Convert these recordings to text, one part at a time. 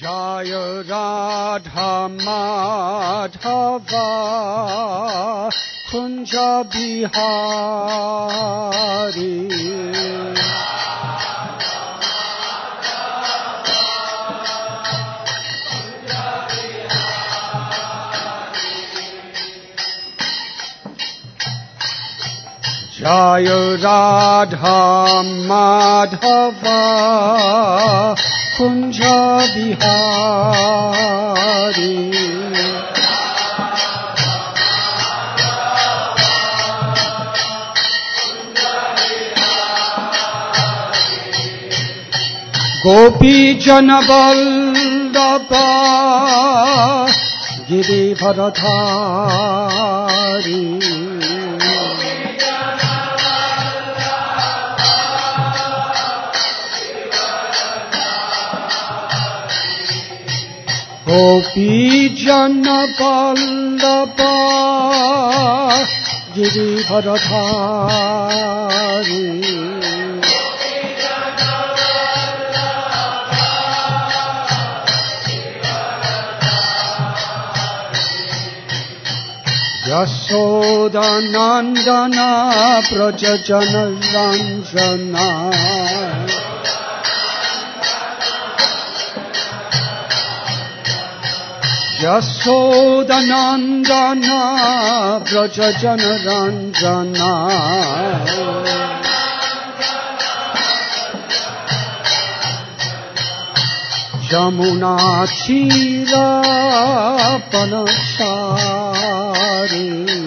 Jaya Radha Madhava Kunja Bihari Jaya Radha Madhava Kunja Bihari Gopi Jana Vallabha Girivardhari Gopi Jana Vallabha Girivardhari Yasoda Nandana Prajajana Ranjana Yasoda Nandana Prajajana Ranjana Jamuna Chira Panachari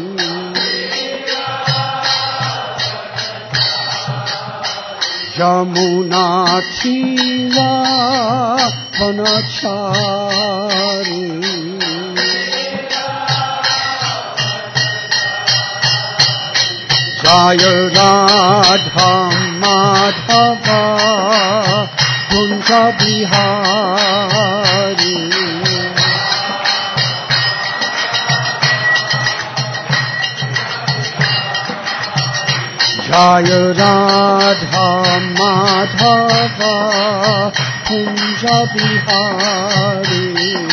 Jamuna Chira Panachari Jaya Radha Madhava Kunja Bihari Jaya Radha Madhava Kunja Bihari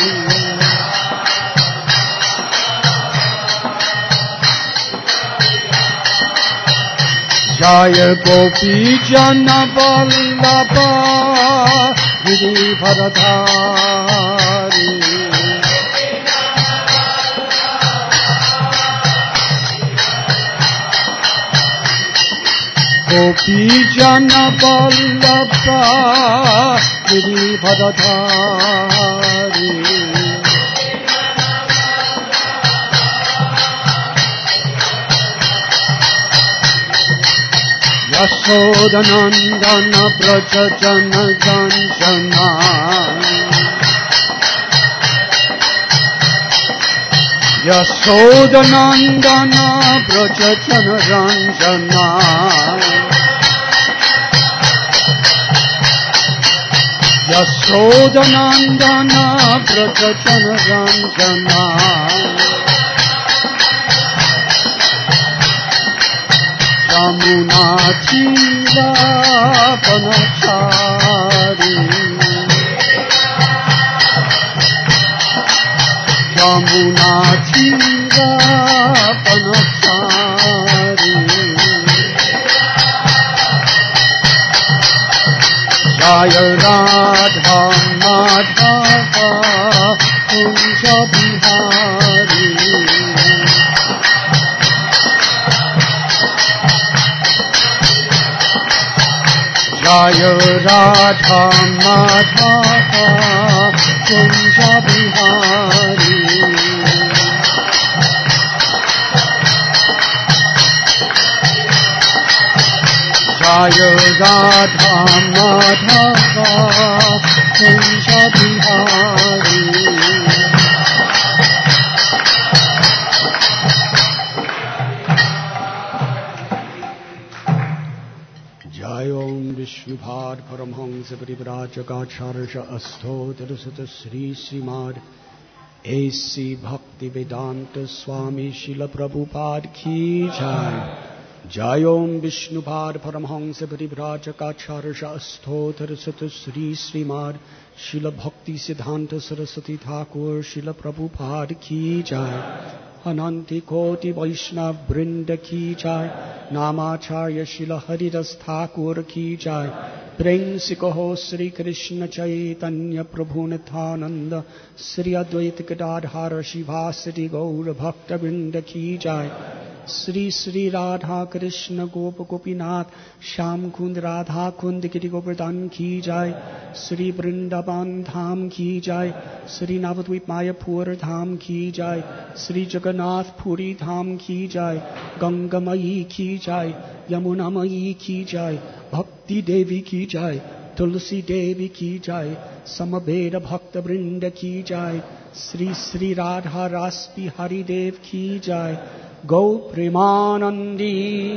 Jaya Gopi Jana Vallabha Girivardhari Gopi Jana Vallabha Girivardhari Yasoda Nandana Prajajana Ranjana Yasoda Nandana Prajajana Ranjana Yasoda Nandana Prajajana Ranjana Jamuna Chira Panachari Jamuna Chira Panachari Jaya Radha Madhava Kunja Bihari Jaya Radha Madhava Kunja Bihari Jaya Radha Madhava Kunja Bihari Vishnupada Paramhansa Parivrajakaacharya Astottarasata Sri Srimad A.C. Bhaktivedanta Swami Srila Prabhupada Ki Jai जयों Vishnupad Paramhans परिव्राजकाचार्य अष्टोत्तर शत श्री श्रीमद् शिल भक्ति सिद्धांत सरस्वती ठाकुर शिल प्रभुपाद की जय। अनंत कोटि वैष्णव वृंद की जय। नामाचार्य शिल हरिदास ठाकुर की जय। प्रेम से कहो श्री कृष्ण चैतन्य प्रभु नित्यानंद श्री अद्वैत गदाधर शिवासदि गौर भक्त वृंद की जय। श्री श्री राधा कृष्ण गोप गोपीनाथ श्याम कुंद राधा कुंद गिरि गोवर्धन की जय। श्री वृंदावन धाम की जय। श्री नवद्वीप मायापुर धाम की जय। श्री जगन्नाथ पुरी धाम की जय। गंगामयी की जय। यमुनामयी की जय। भक्ति देवी की जय। तुलसी देवी की जय। समवेद भक्त वृंद की जय। श्री श्री राधा रास बिहारी देव की जय। गौ Premanandi.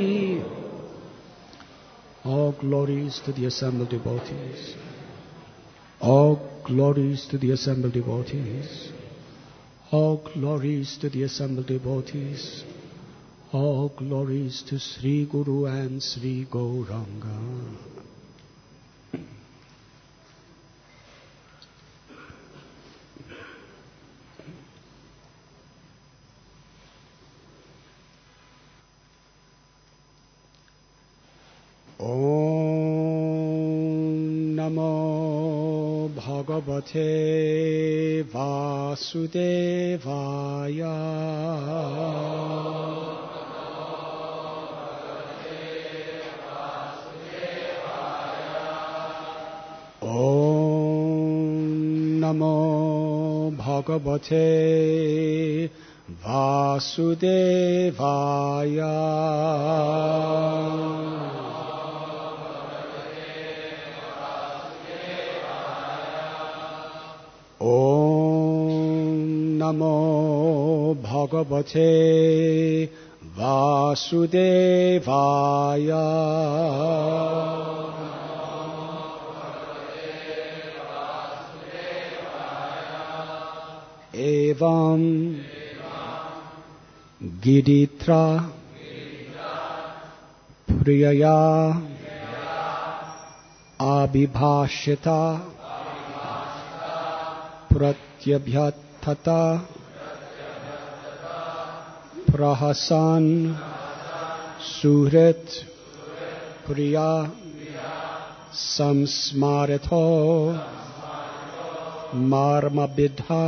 All glories to the assembled devotees. All glories to the assembled devotees. All glories to the assembled devotees. All glories to Sri Guru and Sri Gauranga. Bhagavate Vasudevaya. Om Namo Bhagavate Vasudevaya. Namo Bhagavate Vasudevaya. Evam Giditra Priyaya Abhibhashita Pratyabhyatthata Prahasan Suhrit Priya Samsmarito Marmabidha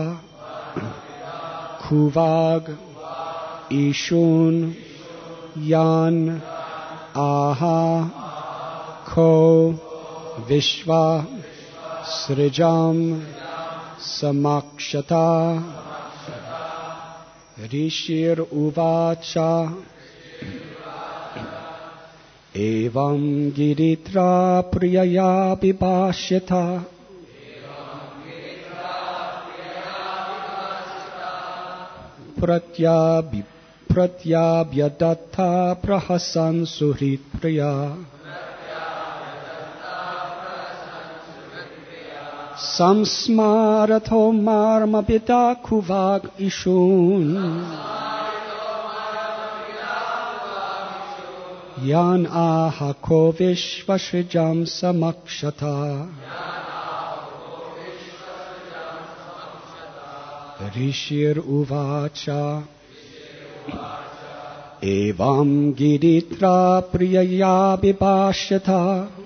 Kuvag Ishun Yan Aha Ko Vishwa Srijam Samakshata Rishir Uvacha Evam Giritra Priyaya Vibhashyata Pratyabhyadatta Prahasan Suhrit Priya Samsmarato Marmabita Kuvag Ishun Yan Ahako Vishvashrijam Samakshata Rishir Uvacha Evam Giritra Priyaya Vibhashyata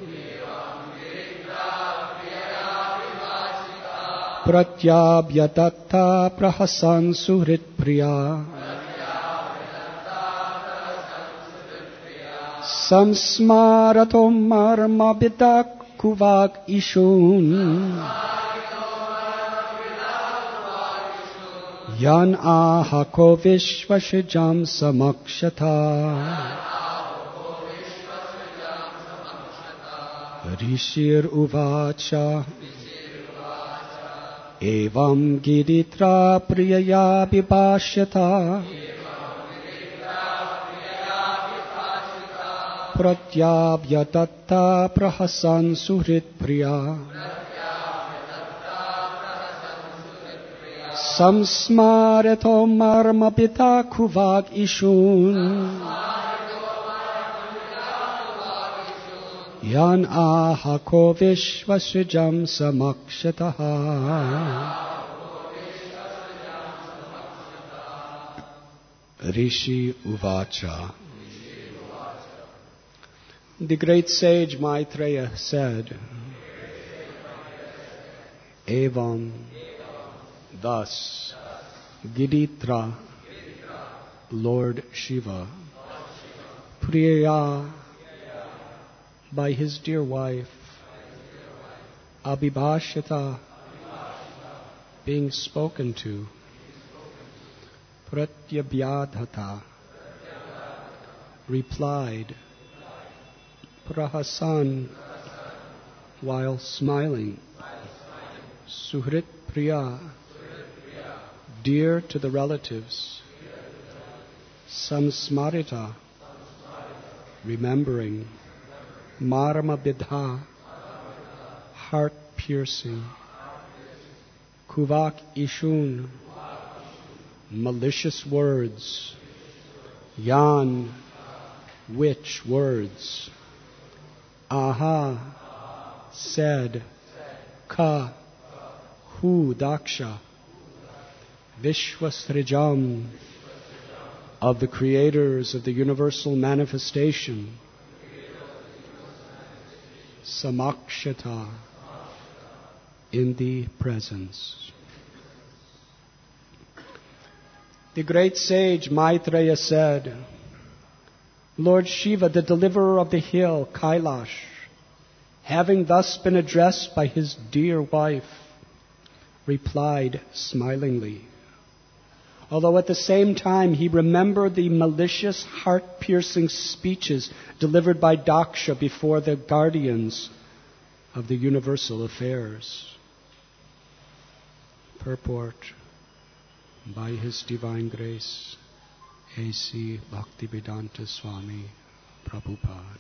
Pratyabhyadatta Prahasan Suhrit Priya Samsmarato Marmabita Kuvag Ishun Yan Ahako Vishvashrijam Samakshata Rishir Uvacha Evam Giritra Priyaya Vibhashyata Pratyabhyadatta Prahasan Suhrit Priya Samsmarato Marmabita Kuvag Ishun Yan ahako vishvasrijam samakshataha. Rishi Uvacha. The great sage Maitreya said, Evam, thus, Giditra, Lord Shiva, Priya, by his dear wife, Abhibhashita, being spoken to, Pratyabhyadhata, replied, Prahasan, while smiling, Suhrit Priya, dear to the relatives, Samsmarita, remembering, Marama Bidha, heart-piercing, Kuvak Ishun, malicious words, Yan, which words, Aha, said, Ka, who, Daksha, Vishwasrijam, of the creators of the universal manifestation, Samakshata, in the presence. The great sage Maitreya said, Lord Shiva, the deliverer of the hill, Kailash, having thus been addressed by his dear wife, replied smilingly, although at the same time he remembered the malicious, heart-piercing speeches delivered by Daksha before the guardians of the universal affairs. Purport by His Divine Grace, A.C. Bhaktivedanta Swami Prabhupada.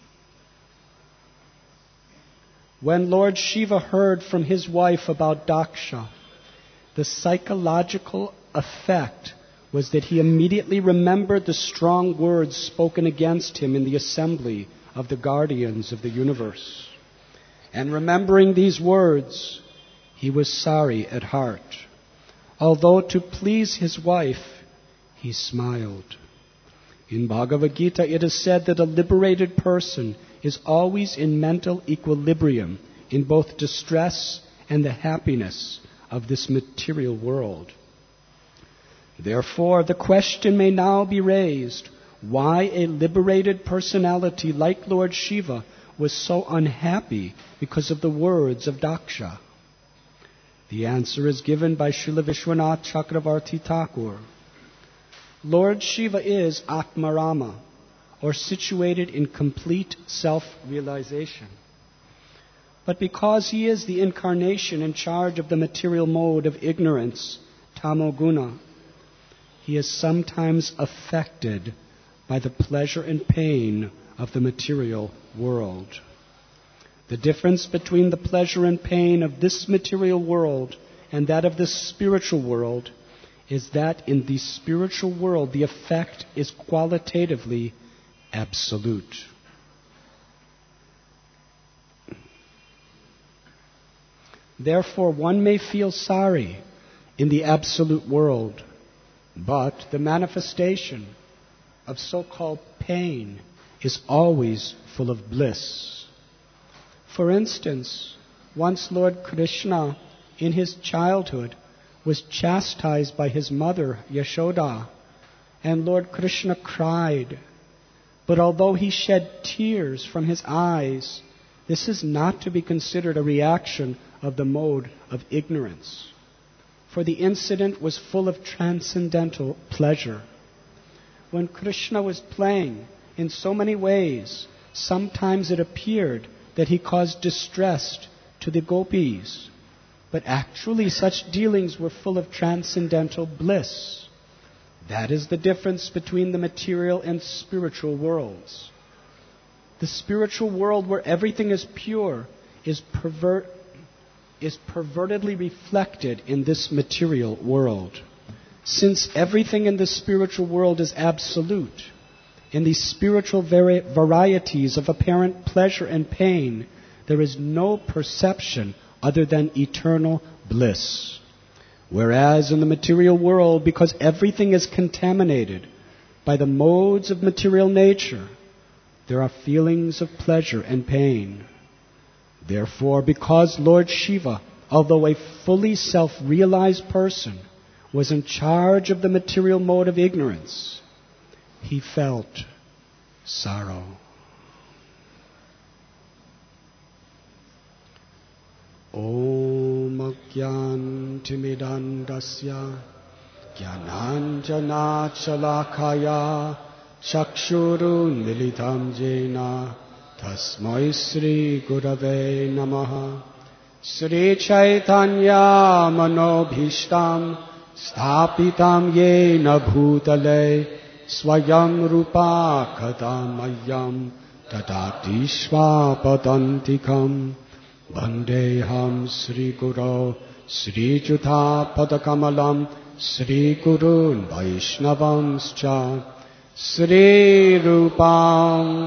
When Lord Shiva heard from his wife about Daksha, the psychological effect was that he immediately remembered the strong words spoken against him in the assembly of the guardians of the universe. And remembering these words, he was sorry at heart. Although to please his wife, he smiled. In Bhagavad Gita, it is said that a liberated person is always in mental equilibrium in both distress and the happiness of this material world. Therefore, the question may now be raised, why a liberated personality like Lord Shiva was so unhappy because of the words of Daksha? The answer is given by Srila Vishwanath Chakravarti Thakur. Lord Shiva is Atmarama, or situated in complete self-realization. But because he is the incarnation in charge of the material mode of ignorance, tamoguna, he is sometimes affected by the pleasure and pain of the material world. The difference between the pleasure and pain of this material world and that of the spiritual world is that in the spiritual world the effect is qualitatively absolute. Therefore, one may feel sorry in the absolute world, but the manifestation of so-called pain is always full of bliss. For instance, once Lord Krishna, in his childhood, was chastised by his mother, Yashoda, and Lord Krishna cried. But although he shed tears from his eyes, this is not to be considered a reaction of the mode of ignorance. For the incident was full of transcendental pleasure. When Krishna was playing in so many ways, sometimes it appeared that he caused distress to the gopis. But actually such dealings were full of transcendental bliss. That is the difference between the material and spiritual worlds. The spiritual world, where everything is pure, is pervertedly reflected in this material world. Since everything in the spiritual world is absolute, in these spiritual varieties of apparent pleasure and pain, there is no perception other than eternal bliss. Whereas in the material world, because everything is contaminated by the modes of material nature, there are feelings of pleasure and pain. Therefore, because Lord Shiva, although a fully self-realized person, was in charge of the material mode of ignorance, he felt sorrow. Om Ajnantimidandasya Jnananjana Chalakaya Chakshurun Militam Jena Tasmai Sri Gurave Namaha. Sri Chaitanya Manobhishtam Sthapitam Yena Bhutale Swayam Rupa Kadamayam Tadati Swapadantikam Vandeham Sri Guru Sri Jutha Padakamalam Sri Gurun Vaishnavamscha Sri Rupam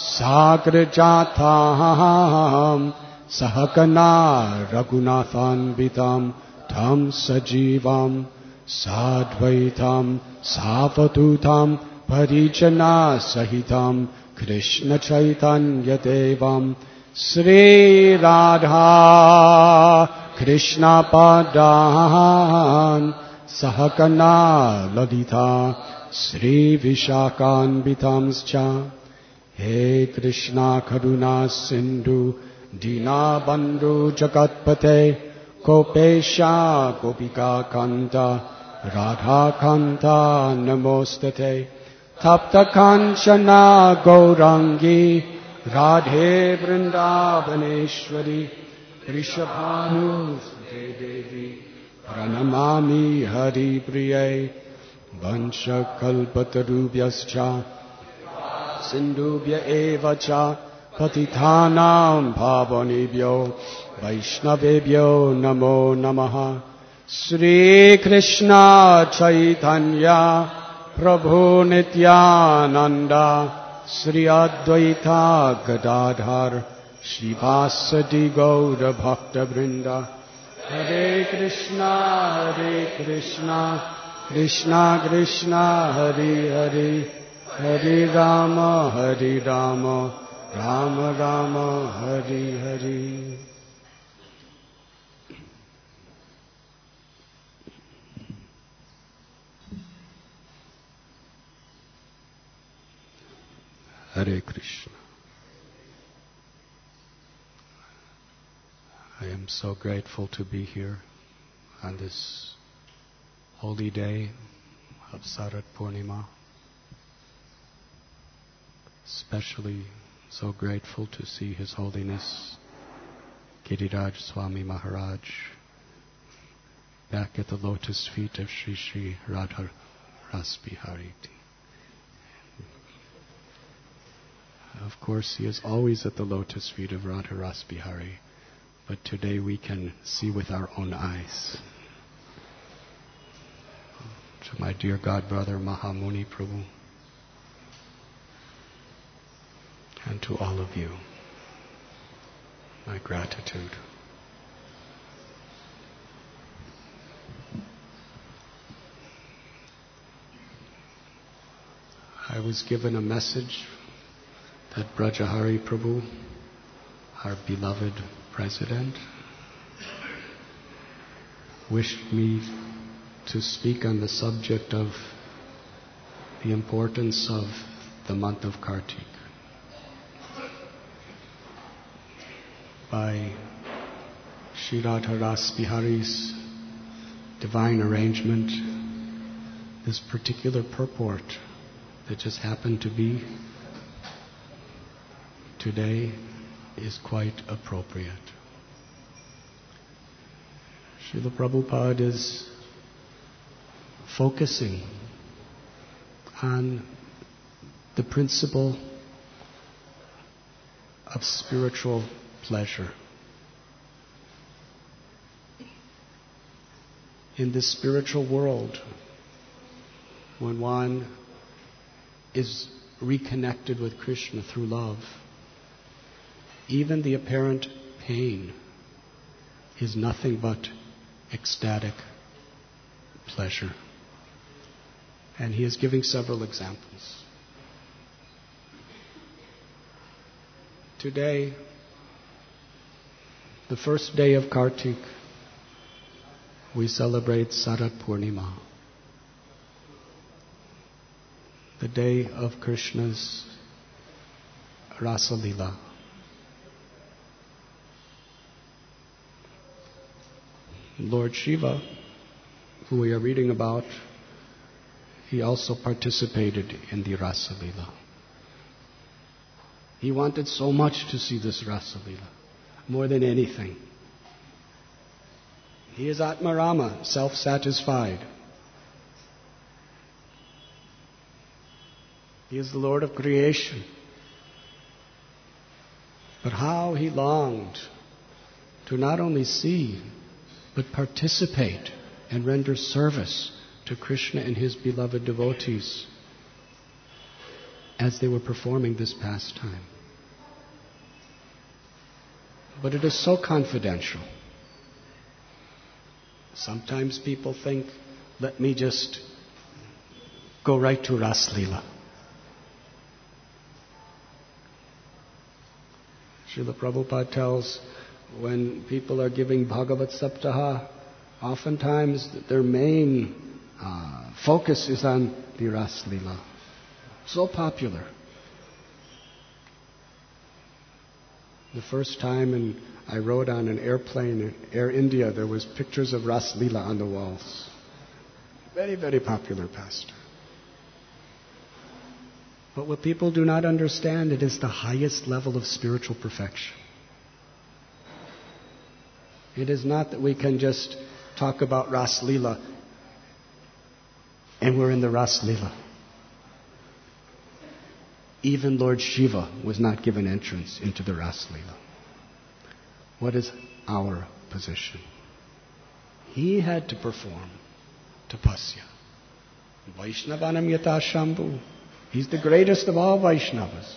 Sagrajatham Sahakana Raghunathanvitam Tam Sajivam Sadvaitam Savadutam Parijana Sahitam Krishna Chaitanya Devam Sri Radha Krishna Padan Sahakana Ladita Sri Vishakanvitamscha. He Krishna Karuna Sindhu Dina Bandhu Jagatpate Kopesha Gopika Kanta Radha Kanta Namostate Tapta Kanchana Gaurangi Radhe Vrindavaneshwari Rishabhanu Sute Devi Pranamami Hari Priye Vansha Kalpatarubhyascha Sindhubhya Eva Cha Patithanam Bhavanebhyo Vaishnavebhyo Namo Namaha. Sri Krishna Chaitanya Prabhu Nityananda Sri Advaita Gadadhar Srivasadi Gaura Bhakta Vrinda. Hare Krishna Krishna Krishna Hare Hare Hare Rama Rama Rama Hare Hare. Hare Krishna. I am so grateful to be here on this holy day of Sarat Purnima. Especially so grateful to see His Holiness Giriraj Swami Maharaj back at the lotus feet of Sri Sri Radha Rasbihari. Of course, he is always at the lotus feet of Radha Rasbihari, but today we can see with our own eyes. To my dear godbrother Mahamuni Prabhu, and to all of you, my gratitude. I was given a message that Brajahari Prabhu, our beloved president, wished me to speak on the subject of the importance of the month of Kartik. By Sri Radha Rasbihari's divine arrangement, this particular purport that just happened to be today is quite appropriate. Srila Prabhupada is focusing on the principle of spiritual pleasure. In this spiritual world, when one is reconnected with Krishna through love, even the apparent pain is nothing but ecstatic pleasure. And he is giving several examples. Today, the first day of Kartik, we celebrate Sarat Purnima, the day of Krishna's Rasa Leela. Lord Shiva, who we are reading about, he also participated in the Rasa Leela. He wanted so much to see this Rasa Leela, more than anything. He is Atmarama, self-satisfied. He is the Lord of creation. But how he longed to not only see, but participate and render service to Krishna and his beloved devotees as they were performing this pastime. But it is so confidential. Sometimes people think, let me just go right to Ras Leela. Srila Prabhupada tells, when people are giving Bhagavat Saptaha, oftentimes their main focus is on the Ras Leela. So popular. The first time I rode on an airplane at Air India, there was pictures of Ras Leela on the walls. Very, very popular pastime. But what people do not understand, it is the highest level of spiritual perfection. It is not that we can just talk about Ras Leela and we're in the Ras Leela. Even Lord Shiva was not given entrance into the Ras Leela. What is our position? He had to perform tapasya. Vaishnavanam yata Shambhu. He's the greatest of all Vaishnavas.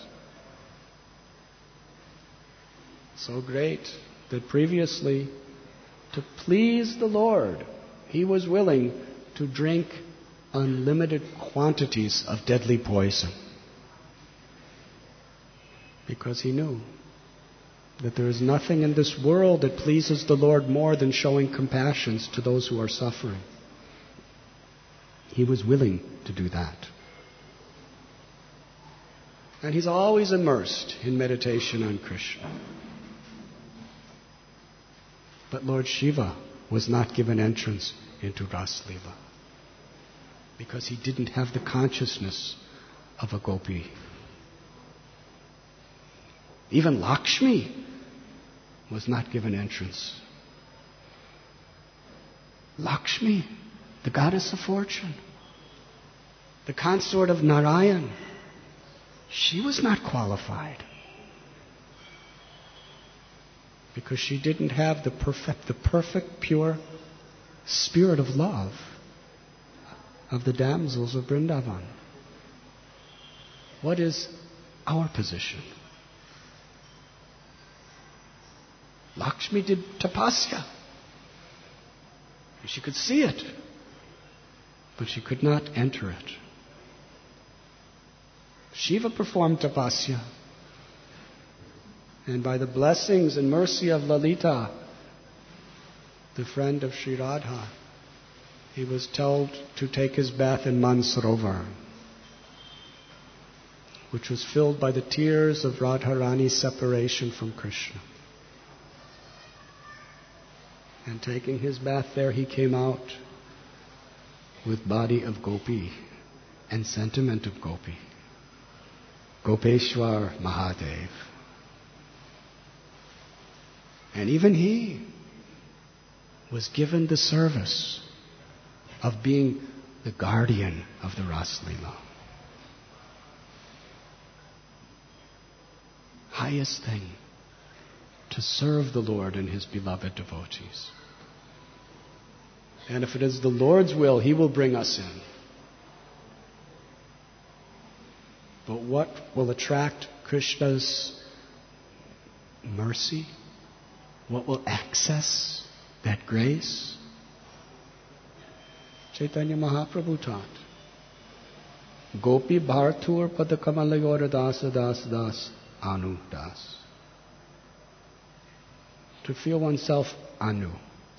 So great that previously, to please the Lord, he was willing to drink unlimited quantities of deadly poison. Because he knew that there is nothing in this world that pleases the Lord more than showing compassion to those who are suffering. He was willing to do that. And he's always immersed in meditation on Krishna. But Lord Shiva was not given entrance into Ras Leela because he didn't have the consciousness of a gopi. Even Lakshmi was not given entrance. Lakshmi, the goddess of fortune, the consort of Narayan, she was not qualified because she didn't have the perfect, pure spirit of love of the damsels of Vrindavan. What is our position? Lakshmi did tapasya. She could see it, but she could not enter it. Shiva performed tapasya. And by the blessings and mercy of Lalita, the friend of Sri Radha, he was told to take his bath in Mansarovar, which was filled by the tears of Radharani's separation from Krishna. And taking his bath there, he came out with body of gopi and sentiment of gopi. Gopeshwar Mahadev. And even he was given the service of being the guardian of the Ras Leela. Highest thing, to serve the Lord and his beloved devotees. And if it is the Lord's will, he will bring us in. But what will attract Krishna's mercy? What will access that grace? Chaitanya Mahaprabhu taught. Gopi Bhartur Padakamalayora Dasa Das Das Anu Das. To feel oneself Anu.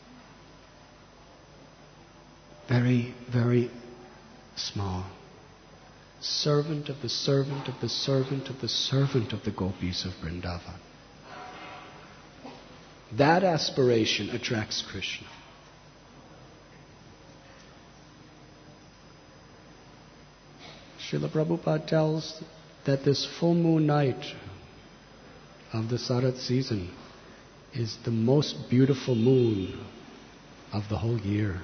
Very, very small. Servant of the servant of the servant of the servant of the gopis of Vrindavan. That aspiration attracts Krishna. Srila Prabhupada tells that this full moon night of the Sarat season is the most beautiful moon of the whole year.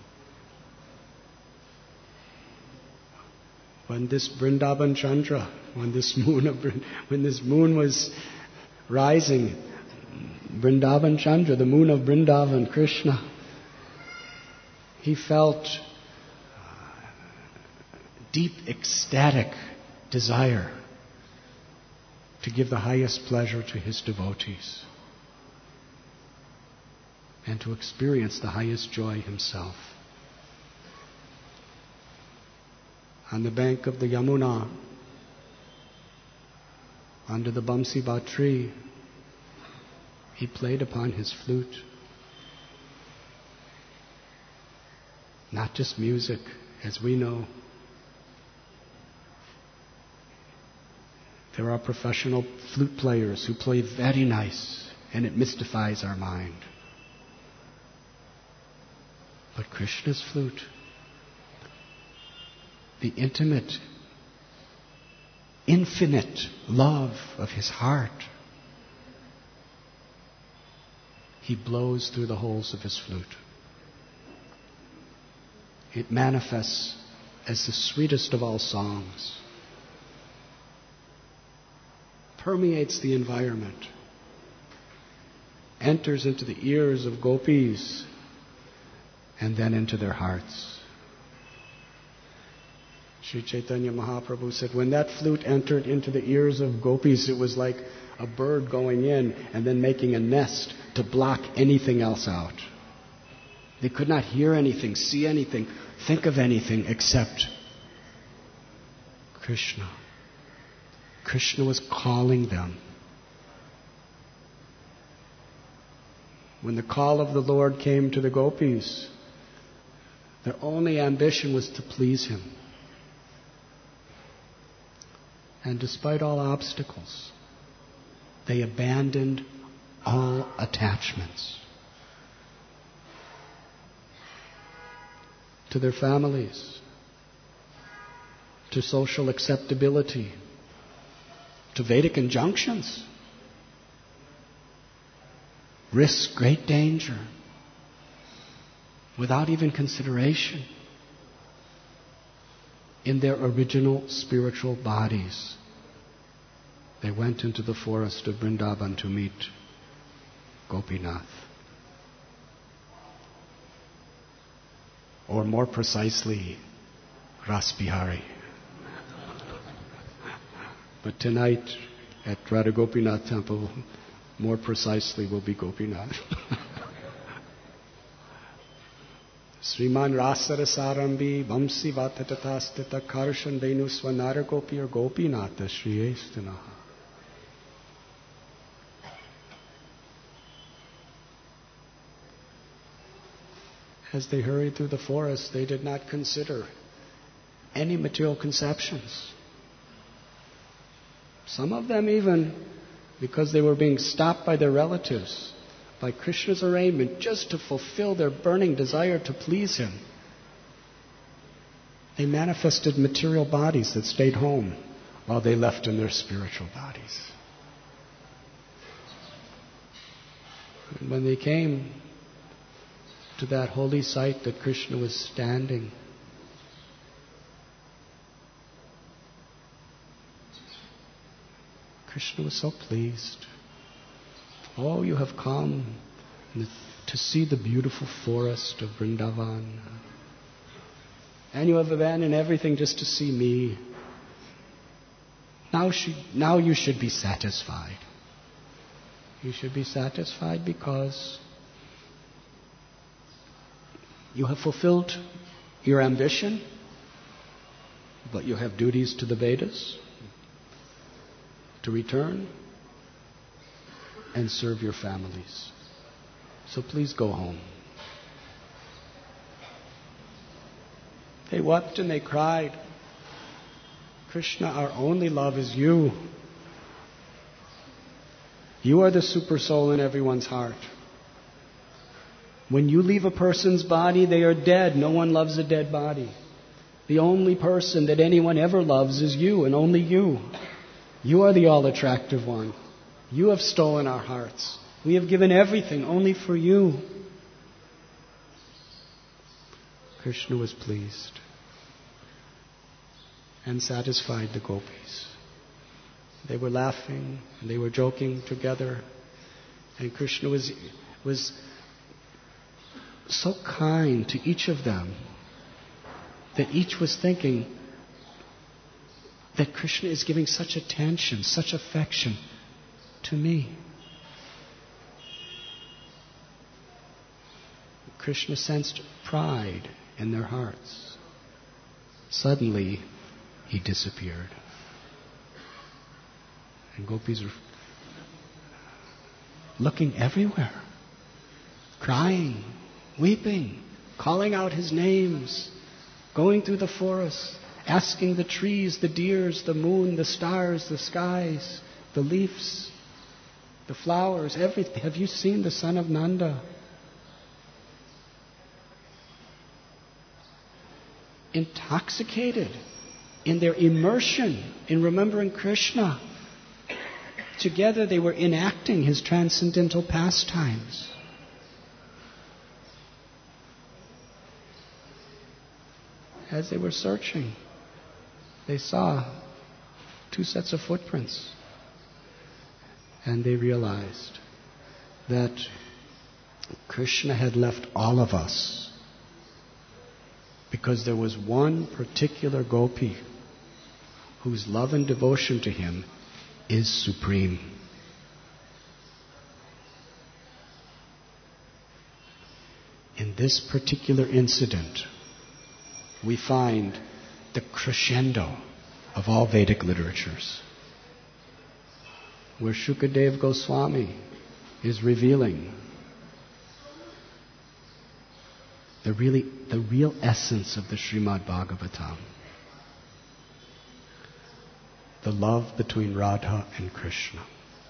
When this Vrindavan Chandra, when this moon was rising, Vrindavan Chandra, the moon of Vrindavan, Krishna, he felt deep ecstatic desire to give the highest pleasure to his devotees and to experience the highest joy himself. On the bank of the Yamuna, under the Bamsiba tree, he played upon his flute. Not just music, as we know. There are professional flute players who play very nice, and it mystifies our mind. But Krishna's flute, the intimate, infinite love of his heart, he blows through the holes of his flute. It manifests as the sweetest of all songs, permeates the environment, enters into the ears of gopis, and then into their hearts. Sri Chaitanya Mahaprabhu said, when that flute entered into the ears of gopis, it was like a bird going in and then making a nest to block anything else out. They could not hear anything, see anything, think of anything except Krishna. Krishna was calling them. When the call of the Lord came to the gopis, their only ambition was to please him. And despite all obstacles, they abandoned all attachments to their families, to social acceptability, to Vedic injunctions. Risk great danger without even consideration. In their original spiritual bodies, they went into the forest of Vrindavan to meet Gopinath. Or more precisely, Ras Bihari. But tonight at Radha Gopinath Temple, more precisely will be Gopinath. Sriman Rasara Sarambi Vamsi Vatatatastita Karshan Venu Swanara Gopi or Gopinatha Shriyestanaha. As they hurried through the forest, they did not consider any material conceptions. Some of them even, because they were being stopped by their relatives, by Krishna's arraignment, just to fulfill their burning desire to please him, they manifested material bodies that stayed home while they left in their spiritual bodies. And when they came to that holy site that Krishna was standing, Krishna was so pleased. Oh, you have come to see the beautiful forest of Vrindavan. And you have abandoned everything just to see me. now you should be satisfied. You should be satisfied because you have fulfilled your ambition, but you have duties to the Vedas to return and serve your families. So please go home. They wept and they cried. Krishna, our only love is you. You are the super soul in everyone's heart. When you leave a person's body, they are dead. No one loves a dead body. The only person that anyone ever loves is you, and only you. You are the all-attractive one. You have stolen our hearts. We have given everything only for you. Krishna was pleased and satisfied the gopis. They were laughing and they were joking together, and Krishna was so kind to each of them that each was thinking that Krishna is giving such attention, such affection to me. Krishna sensed pride in their hearts. Suddenly, he disappeared. And gopis were looking everywhere, crying, weeping, calling out his names, going through the forest, asking the trees, the deers, the moon, the stars, the skies, the leaves, the flowers, everything. Have you seen the son of Nanda? Intoxicated in their immersion in remembering Krishna. Together they were enacting his transcendental pastimes. As they were searching, they saw two sets of footprints. And they realized that Krishna had left all of us because there was one particular gopi whose love and devotion to him is supreme. In this particular incident, we find the crescendo of all Vedic literatures, where Shukadeva Goswami is revealing the real essence of the Srimad Bhagavatam. The love between Radha and Krishna.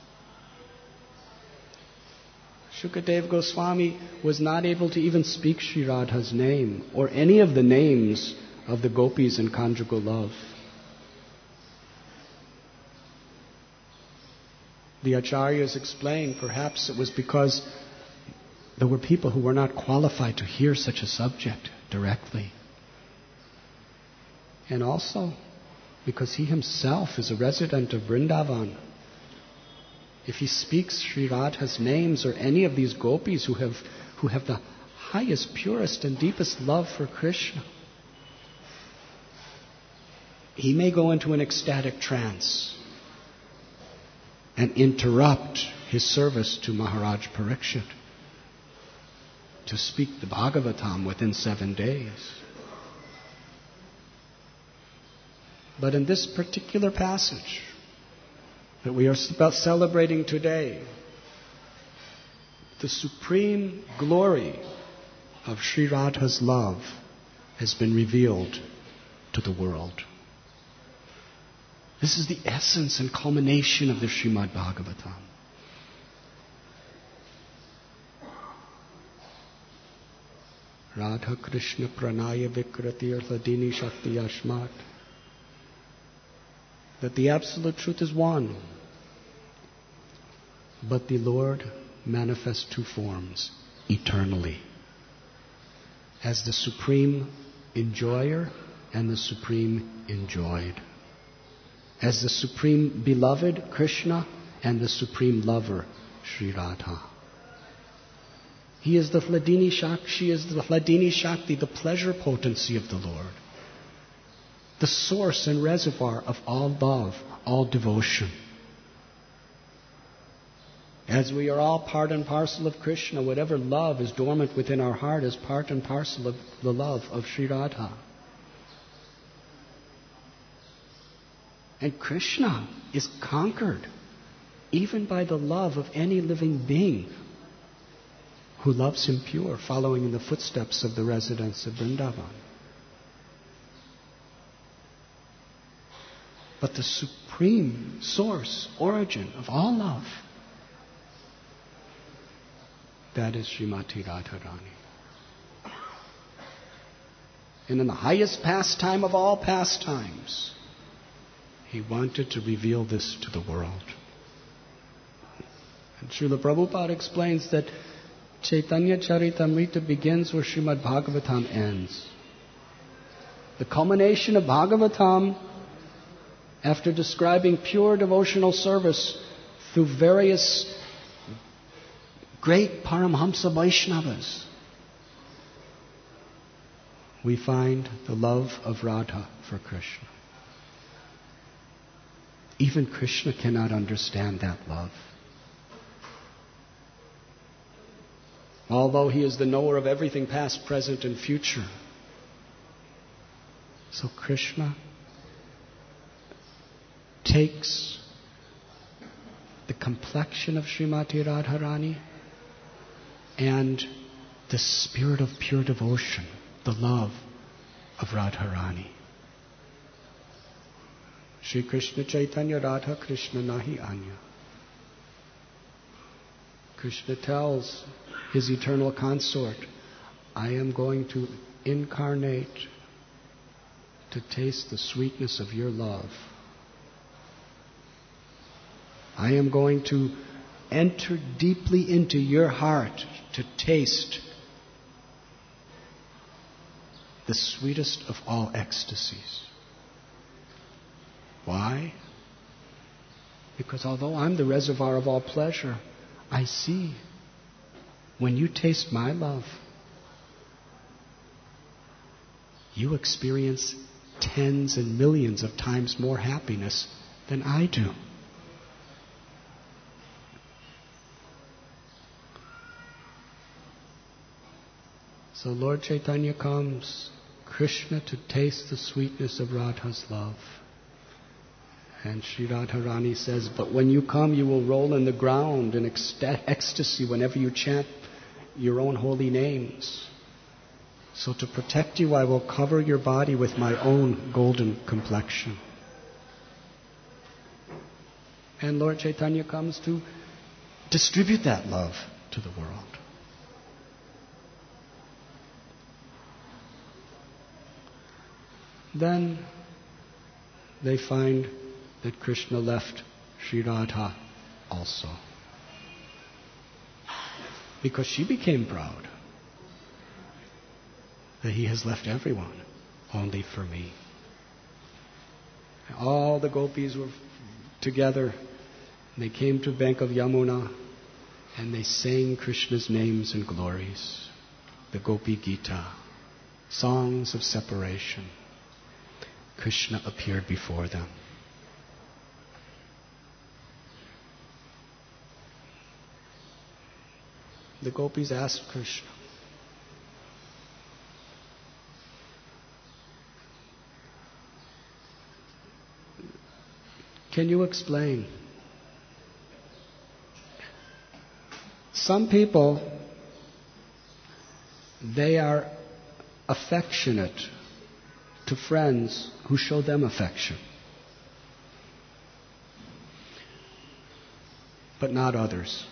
Shukadeva Goswami was not able to even speak Sri Radha's name or any of the names of the gopis in conjugal love. The acharyas explain perhaps it was because there were people who were not qualified to hear such a subject directly. And also because he himself is a resident of Vrindavan. If he speaks Sri Radha's names or any of these gopis who have the highest, purest and deepest love for Krishna, he may go into an ecstatic trance and interrupt his service to Maharaj Parikshit to speak the Bhagavatam within 7 days. But in this particular passage that we are about celebrating today, the supreme glory of Sri Radha's love has been revealed to the world. This is the essence and culmination of the Srimad Bhagavatam. Radha Krishna Pranaya Vikrati Hladini Shakti Ashmat. That the absolute truth is one, but the Lord manifests two forms eternally, as the supreme enjoyer and the supreme enjoyed, as the supreme beloved Krishna and the supreme lover Sri Radha. He is the Hladini Shakti, she is the Hladini Shakti, the pleasure potency of the Lord. the source and reservoir of all love, all devotion. As we are all part and parcel of Krishna, whatever love is dormant within our heart is part and parcel of the love of Sri Radha. And Krishna is conquered even by the love of any living being who loves him pure, following in the footsteps of the residents of Vrindavan. But the supreme source, origin of all love, that is Srimati Radharani. And in the highest pastime of all pastimes, he wanted to reveal this to the world. And Srila Prabhupada explains that Chaitanya Charitamrita begins where Srimad Bhagavatam ends. The culmination of Bhagavatam, after describing pure devotional service through various great Paramhamsa Vaishnavas, we find the love of Radha for Krishna. Even Krishna cannot understand that love. Although he is the knower of everything past, present, and future. So Krishna takes the complexion of Srimati Radharani and the spirit of pure devotion, the love of Radharani. Shri Krishna Chaitanya Radha Krishna Nahi Anya. Krishna tells his eternal consort, I am going to incarnate to taste the sweetness of your love. I am going to enter deeply into your heart to taste the sweetest of all ecstasies. Why? Because although I'm the reservoir of all pleasure, I see when you taste my love, you experience tens and millions of times more happiness than I do. So Lord Chaitanya comes, Krishna, to taste the sweetness of Radha's love. And Sri Radharani says, but when you come, you will roll in the ground in ecstasy whenever you chant your own holy names. So to protect you, I will cover your body with my own golden complexion. And Lord Chaitanya comes to distribute that love to the world. Then they find that Krishna left Sri Radha also. Because she became proud that he has left everyone only for me. All the gopis were together. They came to the bank of Yamuna and they sang Krishna's names and glories. The Gopi Gita, songs of separation. Krishna appeared before them. The gopis asked Krishna, can you explain? Some people, they are affectionate to friends who show them affection, but not others.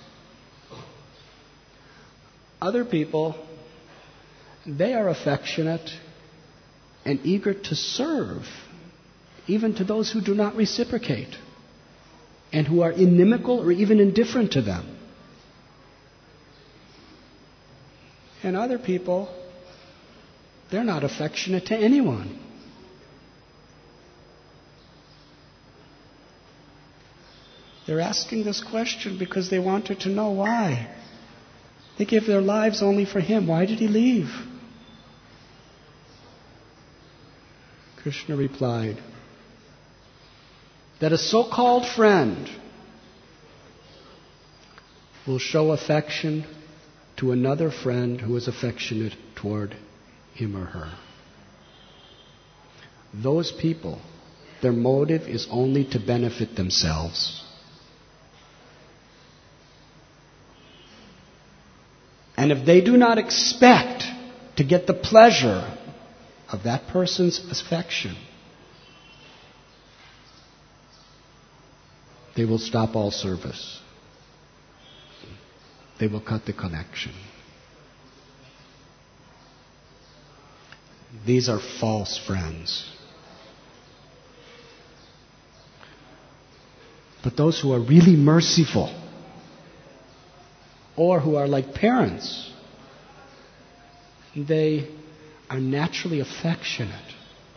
Other people, they are affectionate and eager to serve, even to those who do not reciprocate and who are inimical or even indifferent to them. And other people, they're not affectionate to anyone. They're asking this question because they wanted to know why. They give their lives only for him. Why did he leave? Krishna replied that a so-called friend will show affection to another friend who is affectionate toward him or her. Those people, their motive is only to benefit themselves. And if they do not expect to get the pleasure of that person's affection, they will stop all service. They will cut the connection. These are false friends. But those who are really merciful, or who are like parents, they are naturally affectionate.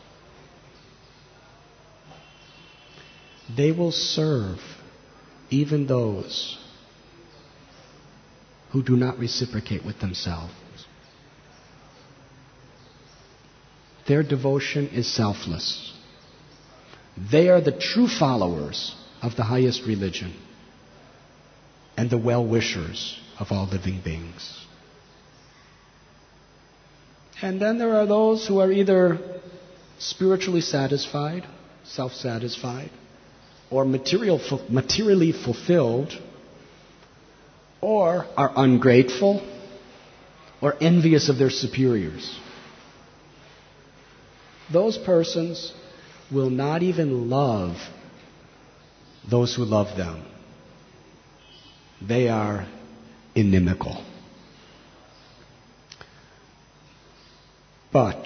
They will serve even those who do not reciprocate with themselves. Their devotion is selfless. They are the true followers of the highest religion and the well-wishers of all living beings. And then there are those who are either spiritually satisfied, self-satisfied, or materially fulfilled, or are ungrateful, or envious of their superiors. Those persons will not even love those who love them. They are inimical. But,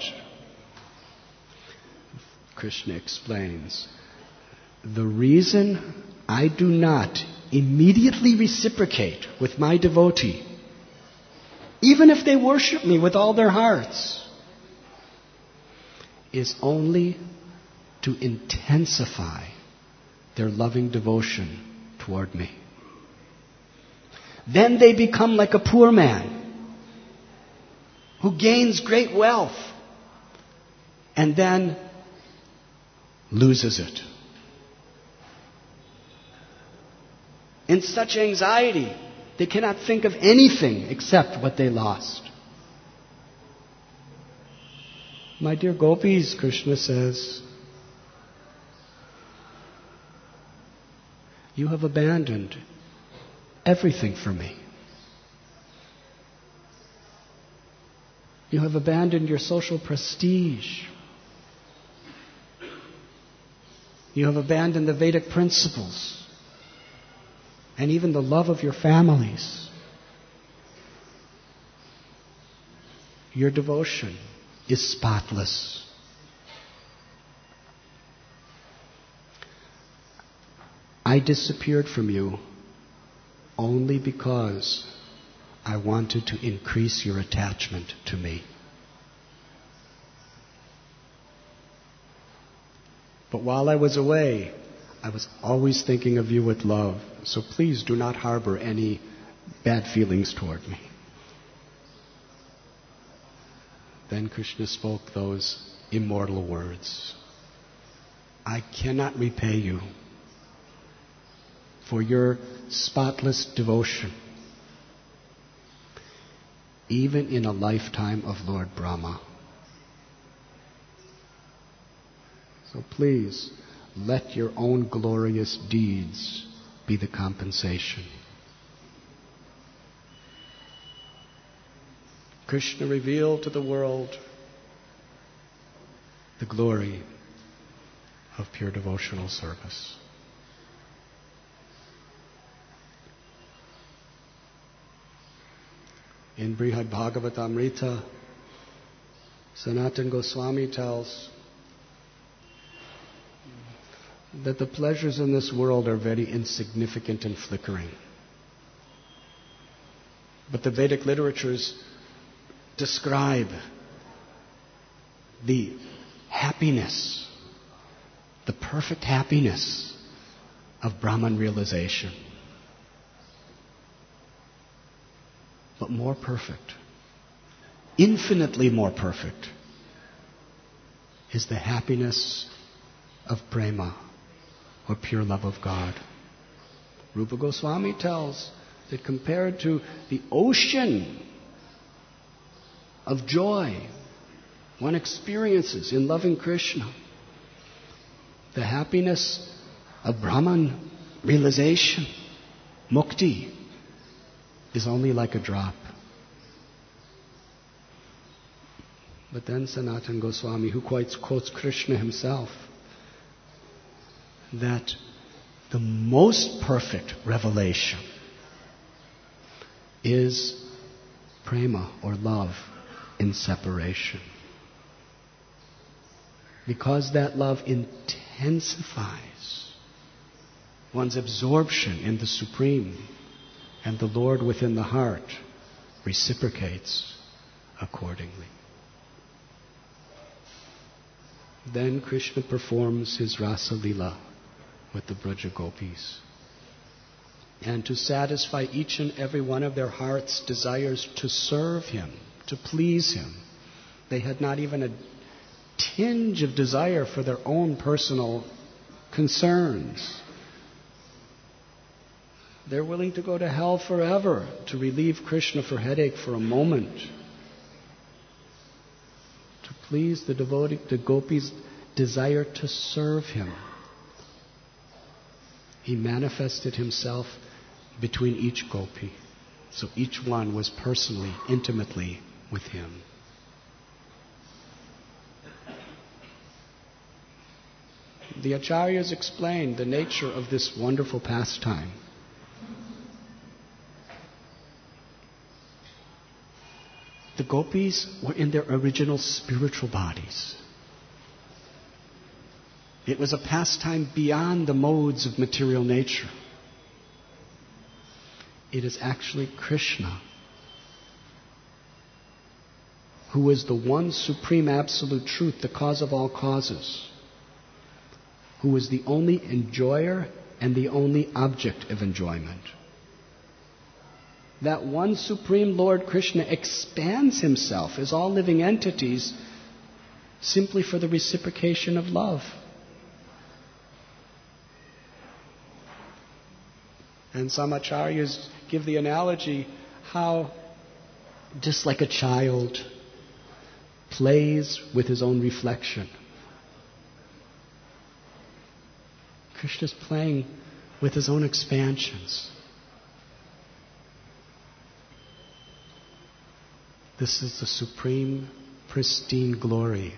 Krishna explains, the reason I do not immediately reciprocate with my devotee, even if they worship me with all their hearts, is only to intensify their loving devotion toward me. Then they become like a poor man who gains great wealth and then loses it. In such anxiety, they cannot think of anything except what they lost. My dear gopis, Krishna says, you have abandoned everything for me. You have abandoned your social prestige. You have abandoned the Vedic principles and even the love of your families. Your devotion is spotless. I disappeared from you only because I wanted to increase your attachment to me. But while I was away, I was always thinking of you with love. So please do not harbor any bad feelings toward me. Then Krishna spoke those immortal words. I cannot repay you for your spotless devotion, even in a lifetime of Lord Brahma. So please, let your own glorious deeds be the compensation. Krishna revealed to the world the glory of pure devotional service. In Brihad Bhagavatamrita, Sanatana Goswami tells that the pleasures in this world are very insignificant and flickering. But the Vedic literatures describe the happiness, the perfect happiness of Brahman realization. But more perfect, infinitely more perfect, is the happiness of prema, or pure love of God. Rupa Goswami tells that compared to the ocean of joy one experiences in loving Krishna, the happiness of Brahman realization, mukti, is only like a drop. But then Sanatana Goswami, who quotes Krishna himself, that the most perfect revelation is prema, or love, in separation. Because that love intensifies one's absorption in the Supreme, and the Lord within the heart reciprocates accordingly. Then Krishna performs his Rasa Leela with the Braja Gopis. And to satisfy each and every one of their heart's desires to serve him, to please him, they had not even a tinge of desire for their own personal concerns. They're willing to go to hell forever to relieve Krishna for headache for a moment. To please the devotee, the gopis' desire to serve him. He manifested himself between each gopi. So each one was personally, intimately with him. The Acharyas explained the nature of this wonderful pastime. The gopis were in their original spiritual bodies. It was a pastime beyond the modes of material nature. It is actually Krishna, who is the one supreme absolute truth, the cause of all causes, who is the only enjoyer and the only object of enjoyment. That one Supreme Lord Krishna expands himself as all living entities simply for the reciprocation of love. And some acharyas give the analogy how just like a child plays with his own reflection, Krishna's playing with his own expansions. This is the supreme, pristine glory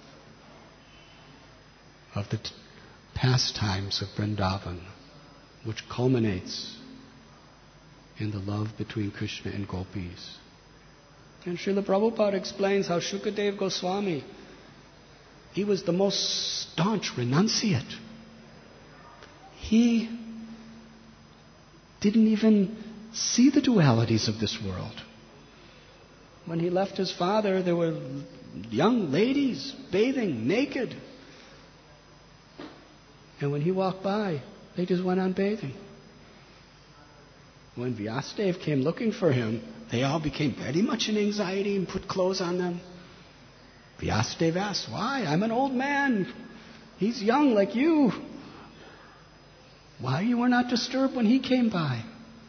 of the pastimes of Vrindavan, which culminates in the love between Krishna and gopis. And Srila Prabhupada explains how Shukadev Goswami, he was the most staunch renunciate. He didn't even see the dualities of this world. When he left his father, there were young ladies bathing naked. And when he walked by, they just went on bathing. When Vyasadeva came looking for him, they all became very much in anxiety and put clothes on them. Vyasadeva asked, "Why? I'm an old man. He's young like you. Why you were not disturbed when he came by?"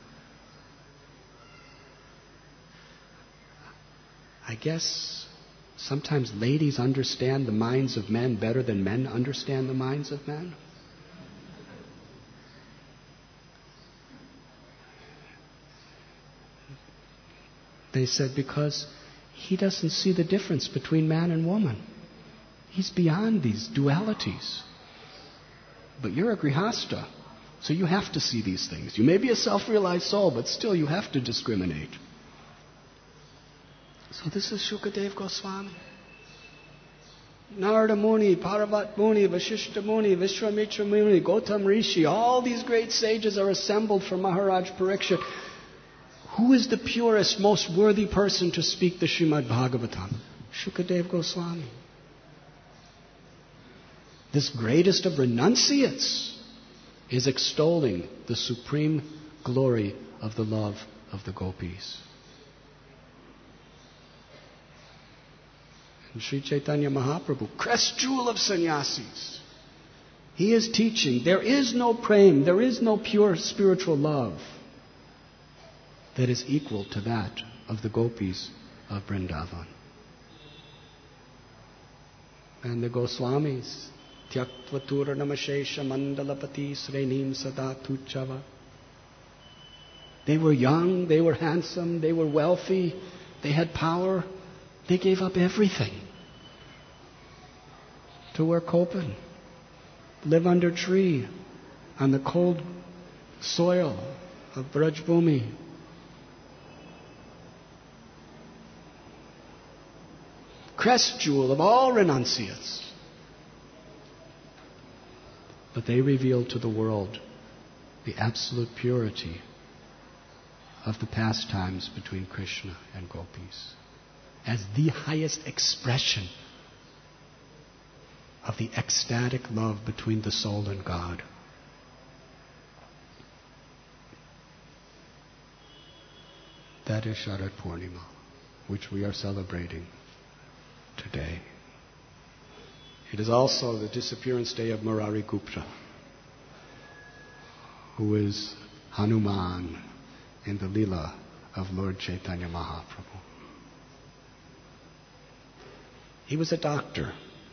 I guess sometimes ladies understand the minds of men better than men understand the minds of men. They said because he doesn't see the difference between man and woman. He's beyond these dualities. But you're a grihasta, so you have to see these things. You may be a self-realized soul, but still you have to discriminate. So this is Shukadev Goswami. Narada Muni, Parvat Muni, Vashishta Muni, Vishwamitra Muni, Gautam Rishi, all these great sages are assembled for Maharaj Parikshit. Who is the purest, most worthy person to speak the Srimad Bhagavatam? Shukadev Goswami. This greatest of renunciates is extolling the supreme glory of the love of the gopis. And Sri Chaitanya Mahaprabhu, crest jewel of sannyasis, he is teaching there is no prem, there is no pure spiritual love that is equal to that of the gopis of Vrindavan. And the Goswamis, Tyaktva Turanamashesha Mandalapati Srenim Sada Tuchava. They were young, they were handsome, they were wealthy, they had power. They gave up everything to wear kopan, live under tree on the cold soil of Brajbhumi. Crest jewel of all renunciates. But they revealed to the world the absolute purity of the pastimes between Krishna and gopis as the highest expression of the ecstatic love between the soul and God. That is Sharad Purnima, which we are celebrating today. It is also the disappearance day of Murari Gupta, who is Hanuman in the Leela of Lord Chaitanya Mahaprabhu. He was a doctor.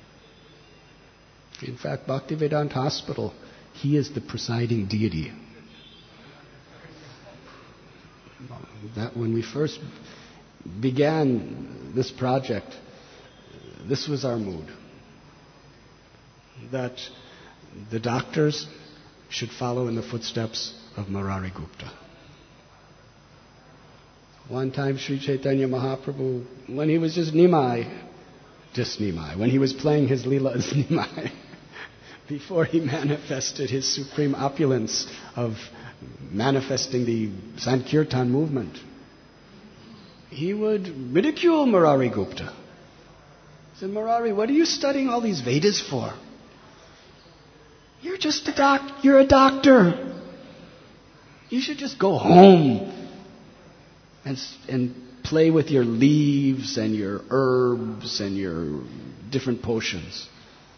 In fact, Bhaktivedanta Hospital, he is the presiding deity. That when we first began this project, this was our mood. That the doctors should follow in the footsteps of Murari Gupta. One time Sri Chaitanya Mahaprabhu, when he was just Nimai, when he was playing his Leela as Nimai, before he manifested his supreme opulence of manifesting the Sankirtan movement, he would ridicule Murari Gupta. He said, Murari, what are you studying all these Vedas for? You're just you're a doctor. You should just go home and play with your leaves and your herbs and your different potions.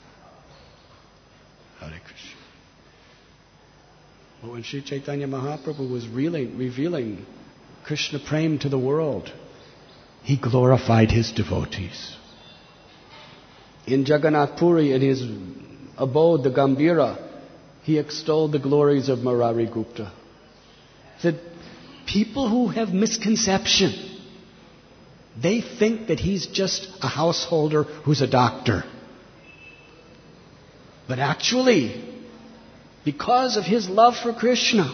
Hare Krishna. But when Sri Chaitanya Mahaprabhu was revealing Krishna Prem to the world, he glorified his devotees. In Jagannath Puri, in his abode, the Gambhira, he extolled the glories of Murari Gupta. He said, people who have misconception, they think that he's just a householder who's a doctor. But actually, because of his love for Krishna,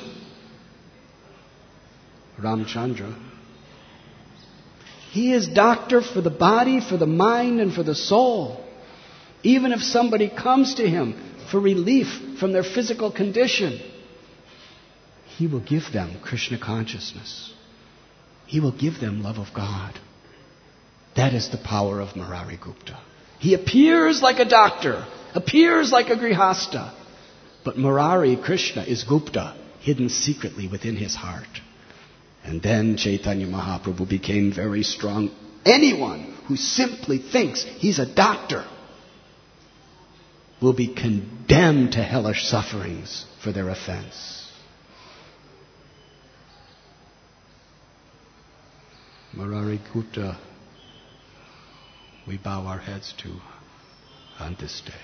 Ramchandra, he is doctor for the body, for the mind, and for the soul. Even if somebody comes to him for relief from their physical condition, he will give them Krishna consciousness. He will give them love of God. That is the power of Murari Gupta. He appears like a doctor, appears like a grihasta, but Murari, Krishna, is Gupta, hidden secretly within his heart. And then Chaitanya Mahaprabhu became very strong. Anyone who simply thinks he's a doctor will be condemned to hellish sufferings for their offense. Murari Gupta, we bow our heads to on this day.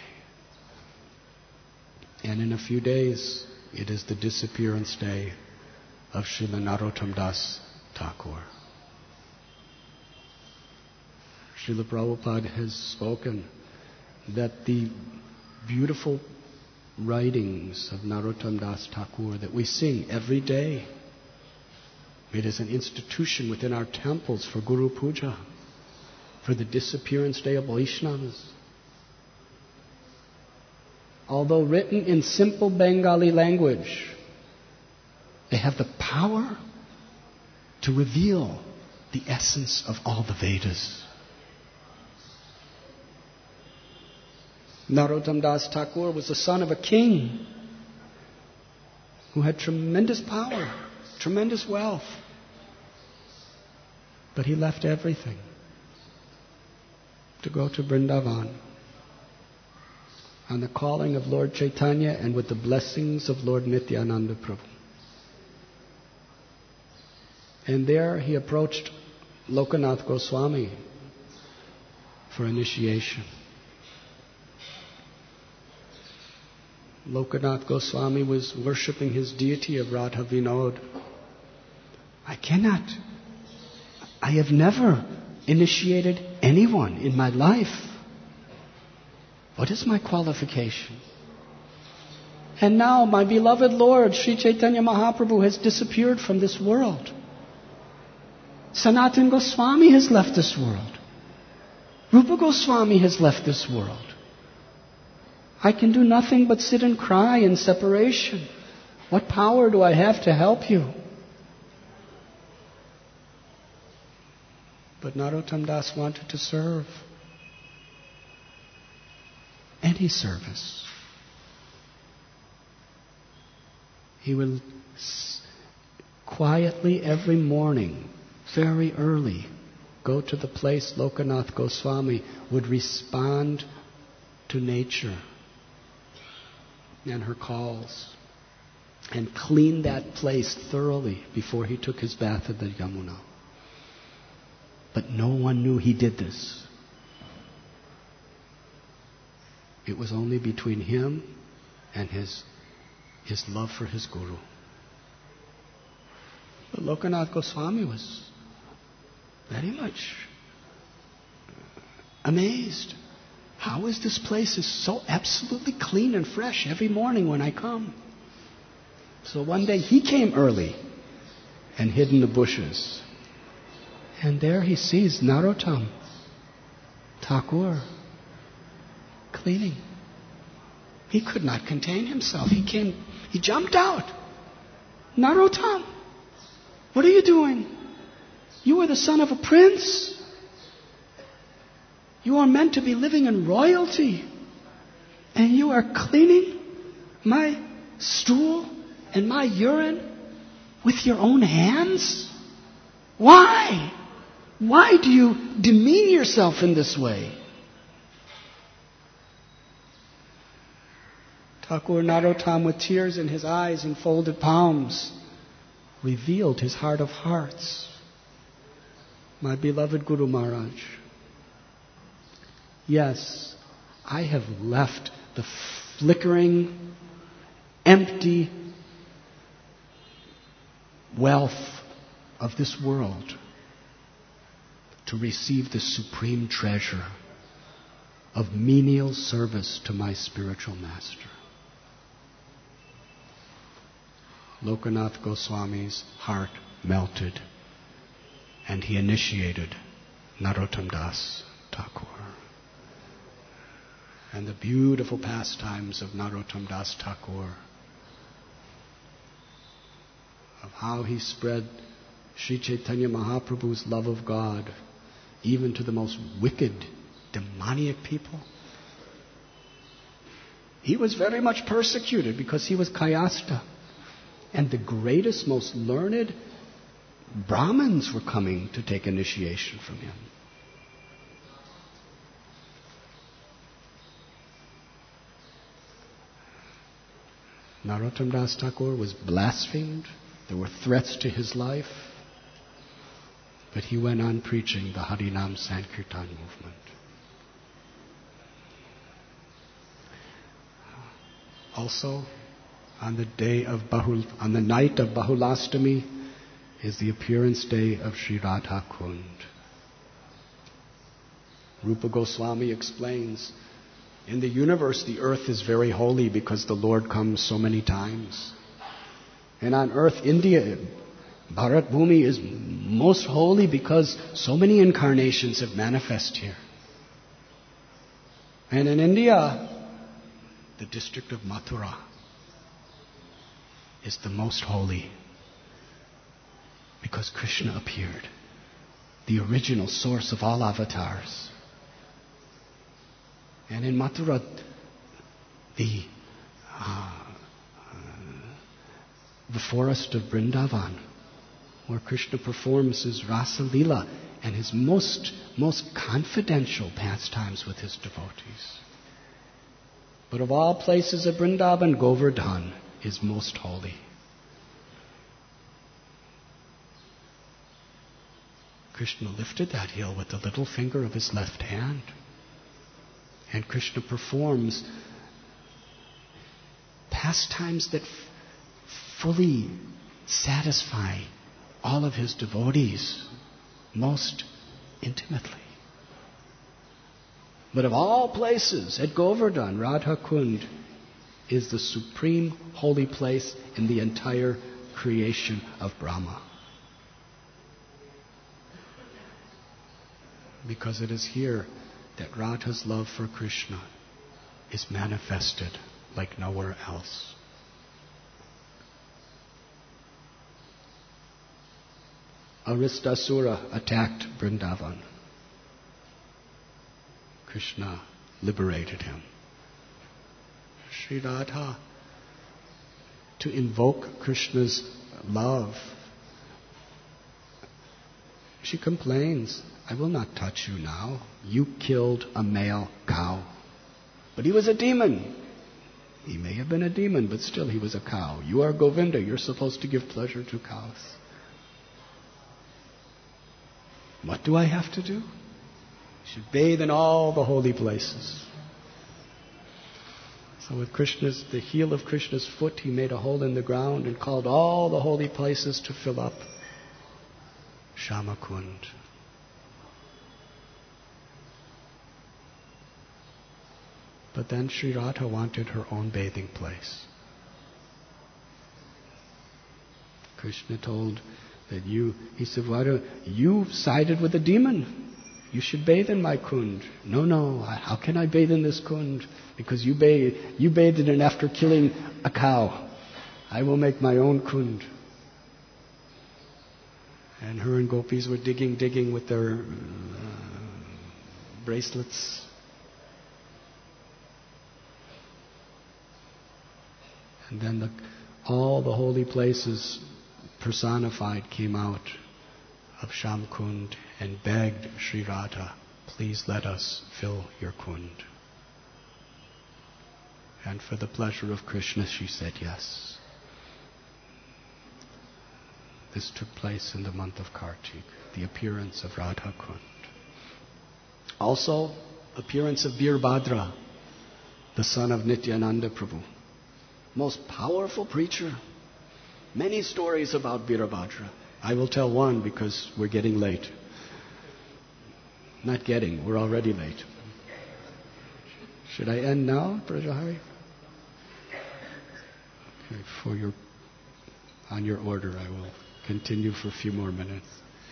And in a few days, it is the disappearance day of Srila Narottam Das Thakur. Srila Prabhupada has spoken that the beautiful writings of Narottam Das Thakur that we sing every day, it is an institution within our temples for Guru Puja, for the disappearance day of Vaishnavas. Although written in simple Bengali language, they have the power to reveal the essence of all the Vedas. Narottam Das Thakur was the son of a king who had tremendous power, tremendous wealth. But he left everything to go to Vrindavan on the calling of Lord Chaitanya and with the blessings of Lord Nityananda Prabhu. And there he approached Lokanath Goswami for initiation. Lokanath Goswami was worshipping his deity of Radha Vinod. I have never initiated anyone in my life. What is my qualification? And now my beloved Lord, Sri Chaitanya Mahaprabhu, has disappeared from this world. Sanatana Goswami has left this world. Rupa Goswami has left this world. I can do nothing but sit and cry in separation. What power do I have to help you? But Narottam Das wanted to serve. Any service. He would quietly every morning, very early, go to the place Lokanath Goswami would respond to nature and her calls and clean that place thoroughly before he took his bath at the Yamuna. But no one knew he did this. It was only between him and his love for his guru. But Lokanath Goswami was very much amazed. How is this place is so absolutely clean and fresh every morning when I come? So one day he came early and hid in the bushes. And there he sees Narottam Thakur cleaning. He could not contain himself. He jumped out. Narottam, what are you doing? You are the son of a prince. You are meant to be living in royalty. And you are cleaning my stool and my urine with your own hands? Why? Why do you demean yourself in this way? Thakur Narottam, with tears in his eyes and folded palms, revealed his heart of hearts. My beloved Guru Maharaj, yes, I have left the flickering, empty wealth of this world to receive the supreme treasure of menial service to my spiritual master. Lokanath Goswami's heart melted, and he initiated Narottam Das Thakur. And the beautiful pastimes of Narottam Das Thakur, of how he spread Sri Chaitanya Mahaprabhu's love of God even to the most wicked, demoniac people. He was very much persecuted because he was Kayastha. And the greatest, most learned Brahmins were coming to take initiation from him. Narottam Das Thakur was blasphemed. There were threats to his life. But he went on preaching the Harinam Sankirtan movement. Also, on the night of Bahulastami is the appearance day of Sri Radha Kund. Rupa Goswami explains, in the universe the earth is very holy because the Lord comes so many times. And on earth, India, Bharat Bhumi is most holy because so many incarnations have manifested here. And in India, the district of Mathura is the most holy because Krishna appeared, the original source of all avatars. And in Mathura, the forest of Vrindavan where Krishna performs his Rasa Leela and his most confidential pastimes with his devotees. But of all places at Vrindavan, Govardhan is most holy. Krishna lifted that hill with the little finger of his left hand. And Krishna performs pastimes that fully satisfy all of his devotees most intimately. But of all places, at Govardhan, Radha Kund is the supreme holy place in the entire creation of Brahma. Because it is here that Radha's love for Krishna is manifested like nowhere else. Aristasura attacked Vrindavan. Krishna liberated him. Sri Radha, to invoke Krishna's love, she complains, "I will not touch you now. You killed a male cow." But he was a demon. He may have been a demon, but still he was a cow. You are Govinda. You're supposed to give pleasure to cows. What do I have to do? You should bathe in all the holy places. So with the heel of Krishna's foot, he made a hole in the ground and called all the holy places to fill up Shamakund. But then Sri Radha wanted her own bathing place. Krishna told that he said, "Why don't you sided with the demon? You should bathe in my kund." No, how can I bathe in this kund? Because you bathed in it after killing a cow. I will make my own kund. And her and gopis were digging with their bracelets. And then all the holy places personified came out of Shamkund and begged Sri Radha, "Please let us fill your kund." And for the pleasure of Krishna, she said yes. This took place in the month of Kartik, the appearance of Radha Kund. Also, appearance of Birbhadra, the son of Nityananda Prabhu. Most powerful preacher. Many stories about Birbhadra. I will tell one because we're getting late. We're already late. Should I end now, Brajahari? Okay, on your order, I will continue for a few more minutes.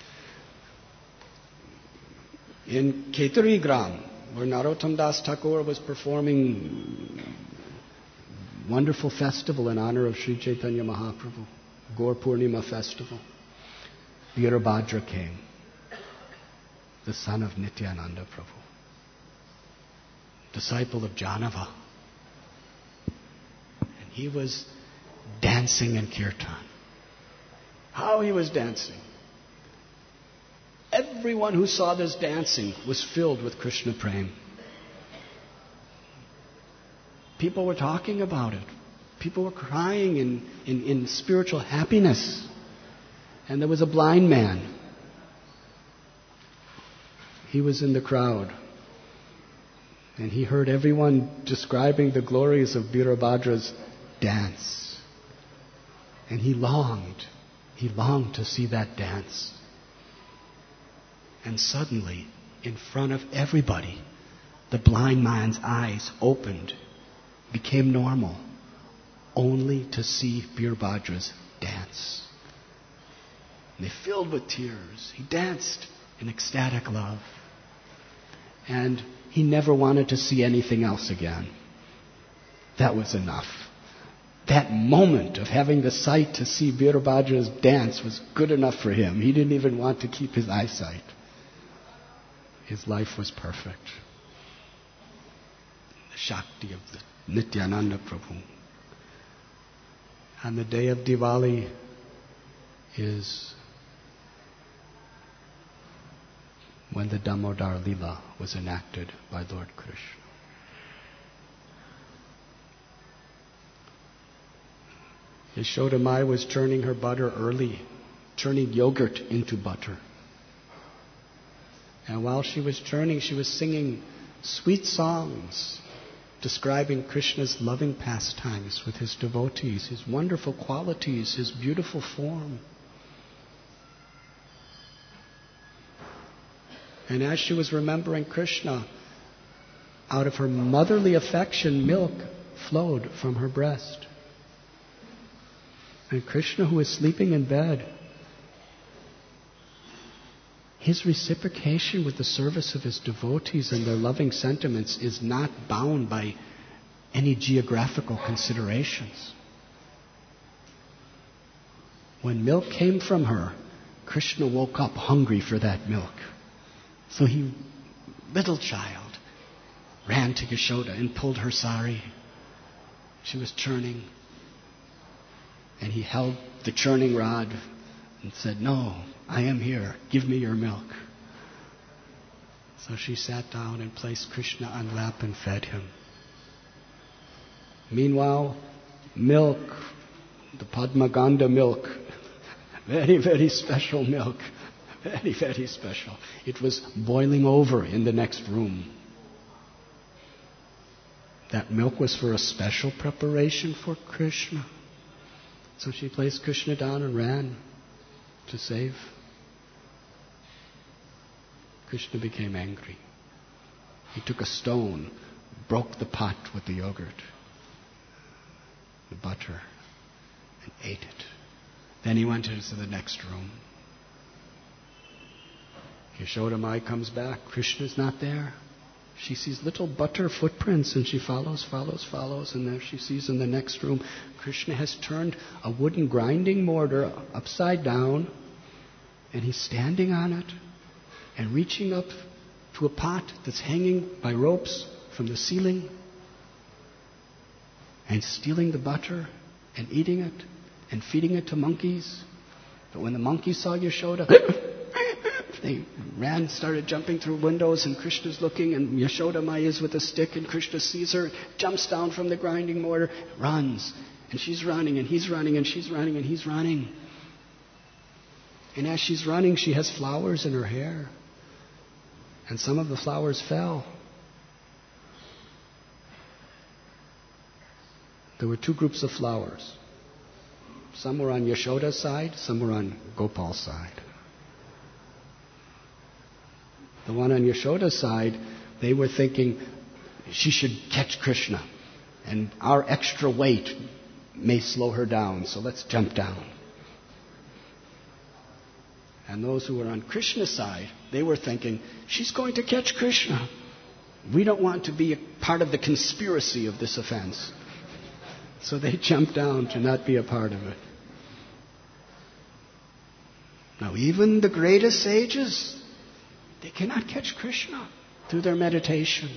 In Ketari Gram, where Narottam Das Thakur was performing wonderful festival in honor of Sri Chaitanya Mahaprabhu, Gaur Purnima festival, Birbhadra came, the son of Nityananda Prabhu, disciple of Janava. And he was dancing in kirtan. How he was dancing. Everyone who saw this dancing was filled with Krishna Prem. People were talking about it. People were crying in spiritual happiness. And there was a blind man. He was in the crowd. And he heard everyone describing the glories of Birbhadra's dance. And he longed to see that dance. And suddenly, in front of everybody, the blind man's eyes opened, became normal, only to see Birbhadra's dance. And they filled with tears. He danced in ecstatic love. And he never wanted to see anything else again. That was enough. That moment of having the sight to see Birbhadra's dance was good enough for him. He didn't even want to keep his eyesight. His life was perfect. The Shakti of the Nityananda Prabhu. And the day of Diwali is when the Damodar Lila was enacted by Lord Krishna. Yashoda Mai was churning her butter early, turning yogurt into butter. And while she was churning, she was singing sweet songs describing Krishna's loving pastimes with his devotees, his wonderful qualities, his beautiful form. And as she was remembering Krishna, out of her motherly affection, milk flowed from her breast. And Krishna, who was sleeping in bed, his reciprocation with the service of his devotees and their loving sentiments is not bound by any geographical considerations. When milk came from her, Krishna woke up hungry for that milk. So he, little child, ran to Yashoda and pulled her sari. She was churning. And he held the churning rod and said, "No, I am here. Give me your milk." So she sat down and placed Krishna on lap and fed him. Meanwhile, milk, the Padmaganda milk, very, very special milk, very, very special. It was boiling over in the next room. That milk was for a special preparation for Krishna. So she placed Krishna down and ran to save. Krishna became angry. He took a stone, broke the pot with the yogurt, the butter, and ate it. Then he went into the next room. Yashoda Mai comes back. Krishna's not there. She sees little butter footprints and she follows, and there she sees in the next room, Krishna has turned a wooden grinding mortar upside down and he's standing on it and reaching up to a pot that's hanging by ropes from the ceiling and stealing the butter and eating it and feeding it to monkeys. But when the monkeys saw Yashoda, they ran, started jumping through windows, and Krishna's looking, and Yashoda Mai is with a stick, and Krishna sees her, jumps down from the grinding mortar, runs, and she's running, and he's running, and she's running, and he's running. And as she's running, she has flowers in her hair, and some of the flowers fell. There were two groups of flowers. Some were on Yashoda's side, some were on Gopal's side. The one on Yashoda's side, they were thinking she should catch Krishna, and our extra weight may slow her down, so let's jump down. And those who were on Krishna's side, they were thinking, she's going to catch Krishna. We don't want to be a part of the conspiracy of this offense. So they jumped down to not be a part of it. Now, even the greatest sages, they cannot catch Krishna through their meditation.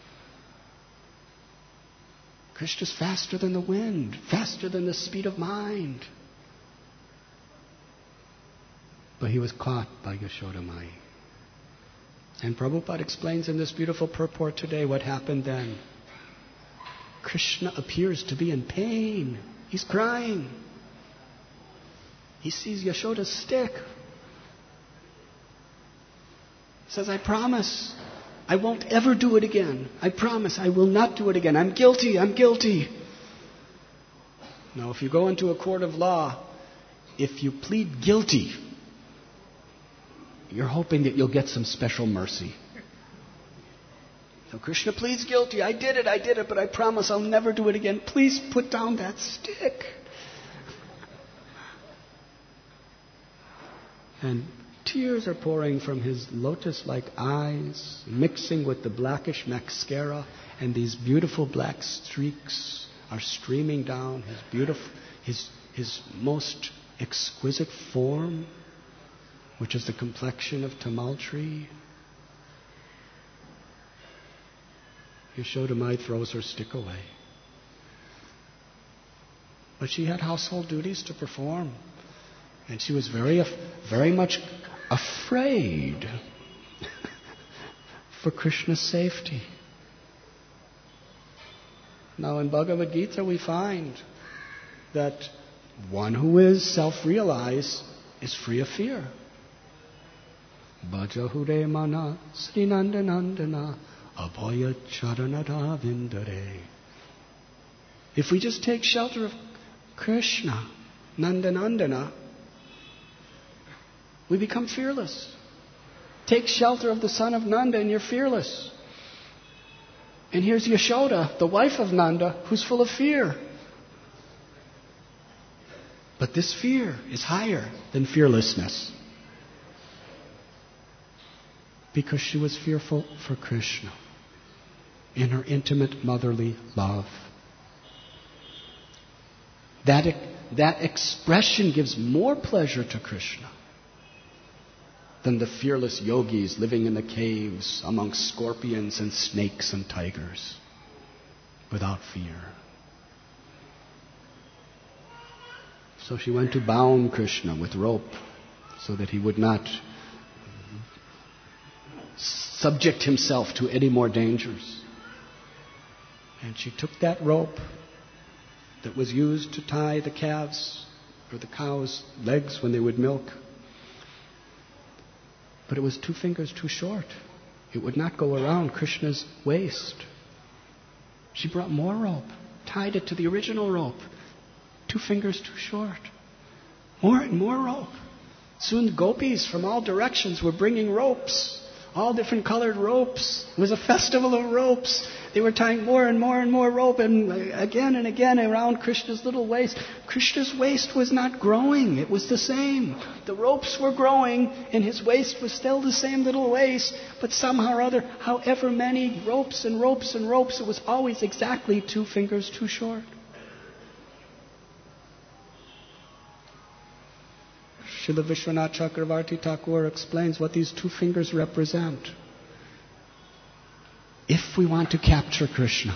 Krishna's faster than the wind, faster than the speed of mind. But he was caught by Yashoda Mai. And Prabhupada explains in this beautiful purport today what happened then. Krishna appears to be in pain. He's crying. He sees Yashoda's stick. He says, I promise I won't ever do it again. I promise I will not do it again. I'm guilty. I'm guilty. Now, if you go into a court of law, if you plead guilty, you're hoping that you'll get some special mercy. So Krishna pleads guilty. I did it, but I promise I'll never do it again. Please put down that stick. And tears are pouring from his lotus-like eyes, mixing with the blackish mascara, and these beautiful black streaks are streaming down his most exquisite form, which is the complexion of tamal tree. Yashoda Mai throws her stick away. But she had household duties to perform. And she was very much afraid for Krishna's safety. Now in Bhagavad Gita we find that one who is self-realized is free of fear. Bhajahure mana srinandanandana abhaya charanada vindare. If we just take shelter of Krishna, Nandanandana, we become fearless. Take shelter of the son of Nanda and you're fearless. And here's Yashoda, the wife of Nanda, who's full of fear. But this fear is higher than fearlessness. Because she was fearful for Krishna in her intimate motherly love. That expression gives more pleasure to Krishna than the fearless yogis living in the caves amongst scorpions and snakes and tigers without fear. So she went to bound Krishna with rope so that he would not subject himself to any more dangers. And she took that rope that was used to tie the calves or the cows' legs when they would milk. But it was 2 fingers too short. It would not go around Krishna's waist. She brought more rope, tied it to the original rope. 2 fingers too short. More and more rope. Soon the gopis from all directions were bringing ropes, all different colored ropes. It was a festival of ropes. They were tying more and more and more rope and again around Krishna's little waist. Krishna's waist was not growing. It was the same. The ropes were growing and his waist was still the same little waist. But somehow or other, however many ropes and ropes and ropes, it was always exactly 2 fingers too short. Srila Vishwanath Chakravarti Thakur explains what these 2 fingers represent. If we want to capture Krishna,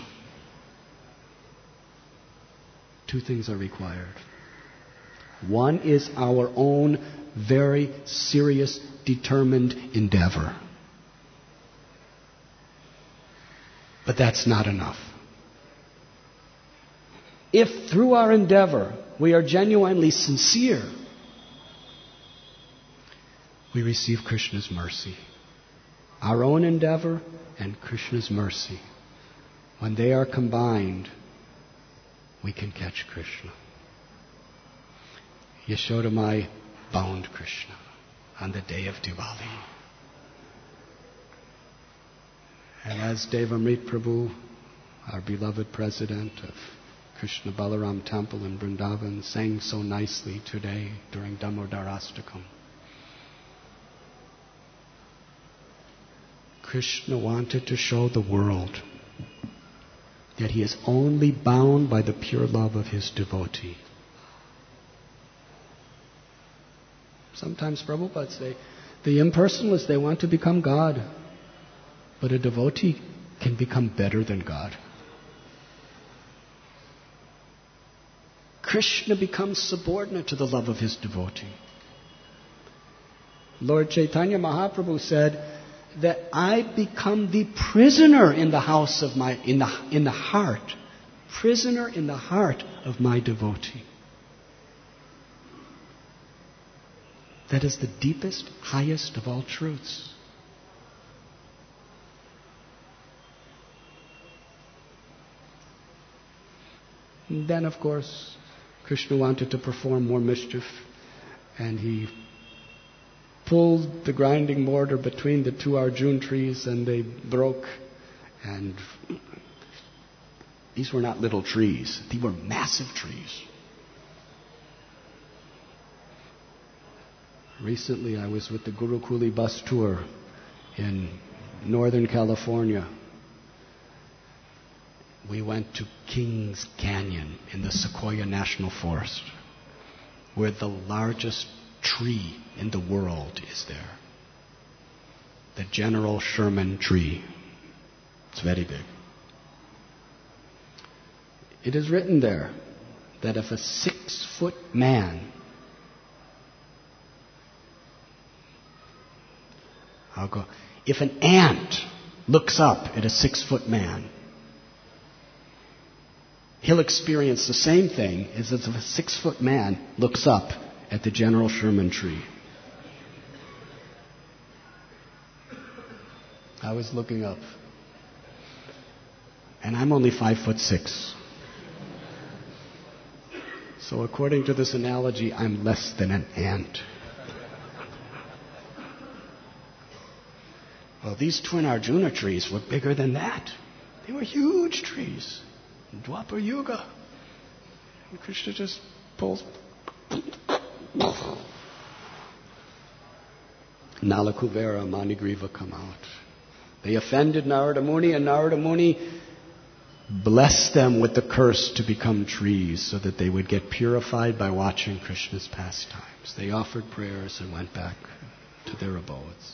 2 things are required. One is our own very serious, determined endeavor. But that's not enough. If through our endeavor we are genuinely sincere, we receive Krishna's mercy. Our own endeavor and Krishna's mercy. When they are combined, we can catch Krishna. Yashodamai bound Krishna on the day of Diwali. And as Devamrit Prabhu, our beloved president of Krishna Balaram Temple in Vrindavan, sang so nicely today during Damodarastakam, Krishna wanted to show the world that he is only bound by the pure love of his devotee. Sometimes Prabhupada say, the impersonalists, they want to become God. But a devotee can become better than God. Krishna becomes subordinate to the love of his devotee. Lord Chaitanya Mahaprabhu said that I become the prisoner in the house of in the heart, prisoner in the heart of my devotee. That is the deepest, highest of all truths. And then, of course, Krishna wanted to perform more mischief, and he pulled the grinding mortar between the 2 Arjun trees, and they broke. And these were not little trees. These were massive trees. Recently, I was with the Gurukuli bus tour in Northern California. We went to Kings Canyon in the Sequoia National Forest, where the largest tree in the world is there. The General Sherman tree. It's very big. It is written there that if a 6-foot man if an ant looks up at a 6-foot man, he'll experience the same thing as if a 6-foot man looks up at the General Sherman tree. I was looking up, and I'm only 5'6". So according to this analogy, I'm less than an ant. Well, these twin Arjuna trees were bigger than that. They were huge trees. In Dwapar Yuga. And Krishna just pulls. Nalakuvera, Manigriva come out. They offended Narada Muni, and Narada Muni blessed them with the curse to become trees so that they would get purified by watching Krishna's pastimes. They offered prayers and went back to their abodes.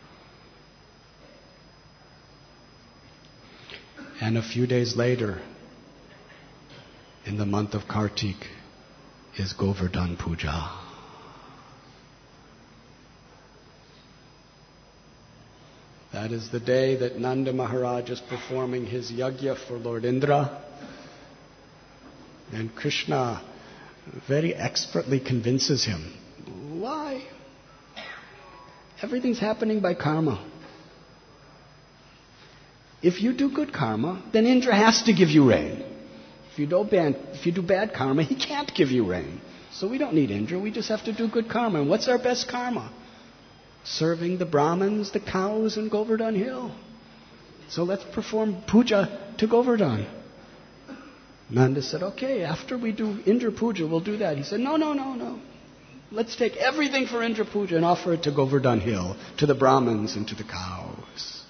And a few days later, in the month of Kartik, is Govardhan Puja. That is the day that Nanda Maharaj is performing his yajna for Lord Indra. And Krishna very expertly convinces him. Why? Everything's happening by karma. If you do good karma, then Indra has to give you rain. If you do bad karma, he can't give you rain. So we don't need Indra, we just have to do good karma. And what's our best karma? Serving the Brahmins, the cows in Govardhan Hill. So let's perform puja to Govardhan. Nanda said, okay, after we do Indra puja, we'll do that. He said, no. Let's take everything for Indra puja and offer it to Govardhan Hill, to the Brahmins and to the cows.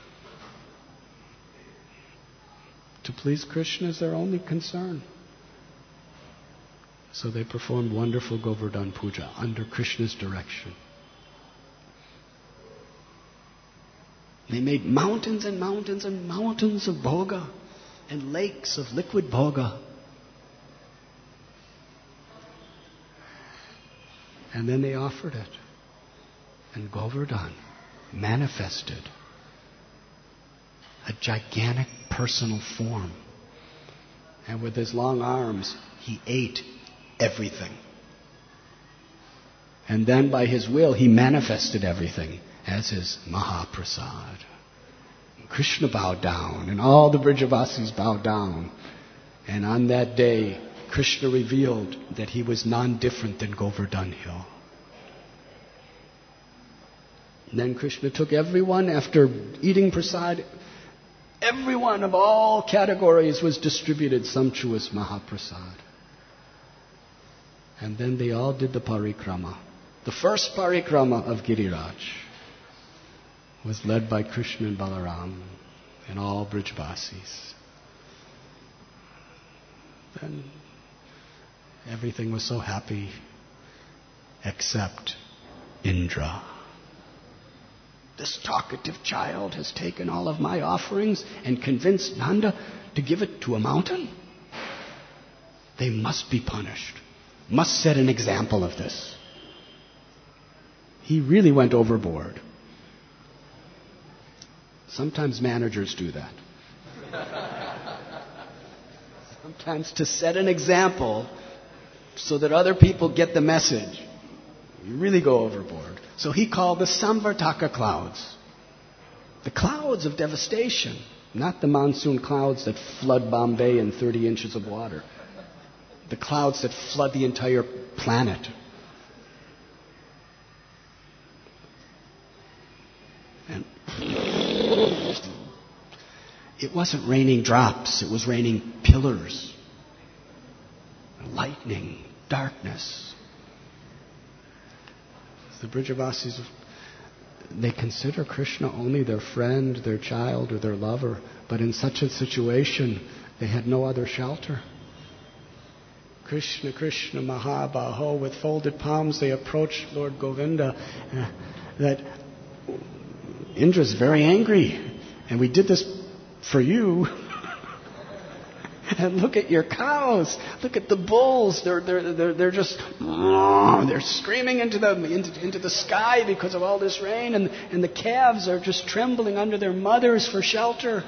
To please Krishna is their only concern. So they performed wonderful Govardhan puja under Krishna's direction. They made mountains and mountains and mountains of bhoga and lakes of liquid bhoga. And then they offered it. And Govardhan manifested a gigantic personal form. And with his long arms, he ate everything. And then by his will, he manifested everything as his Mahaprasad. Krishna bowed down, and all the Brijavasis bowed down. And on that day, Krishna revealed that he was non-different than Govardhan Hill. And then Krishna took everyone, after eating prasad, everyone of all categories was distributed sumptuous Mahaprasad. And then they all did the parikrama. The first parikrama of Giriraj was led by Krishna and Balaram and all Brijavasis. Then everything was so happy except Indra. This talkative child has taken all of my offerings and convinced Nanda to give it to a mountain? They must be punished. Must set an example of this. He really went overboard. Sometimes managers do that. Sometimes to set an example so that other people get the message, you really go overboard. So he called the Samvartaka clouds. The clouds of devastation, not the monsoon clouds that flood Bombay in 30 inches of water. The clouds that flood the entire planet. And it wasn't raining drops, it was raining pillars, lightning, darkness. The Brijavasis, they consider Krishna only their friend, their child, or their lover, but in such a situation, they had no other shelter. Krishna, Krishna, Mahabaho, with folded palms, they approached Lord Govinda. That Indra's very angry, and we did this for you. And look at your cows. Look at the bulls. They're just they're screaming into the sky because of all this rain, and the calves are just trembling under their mothers for shelter.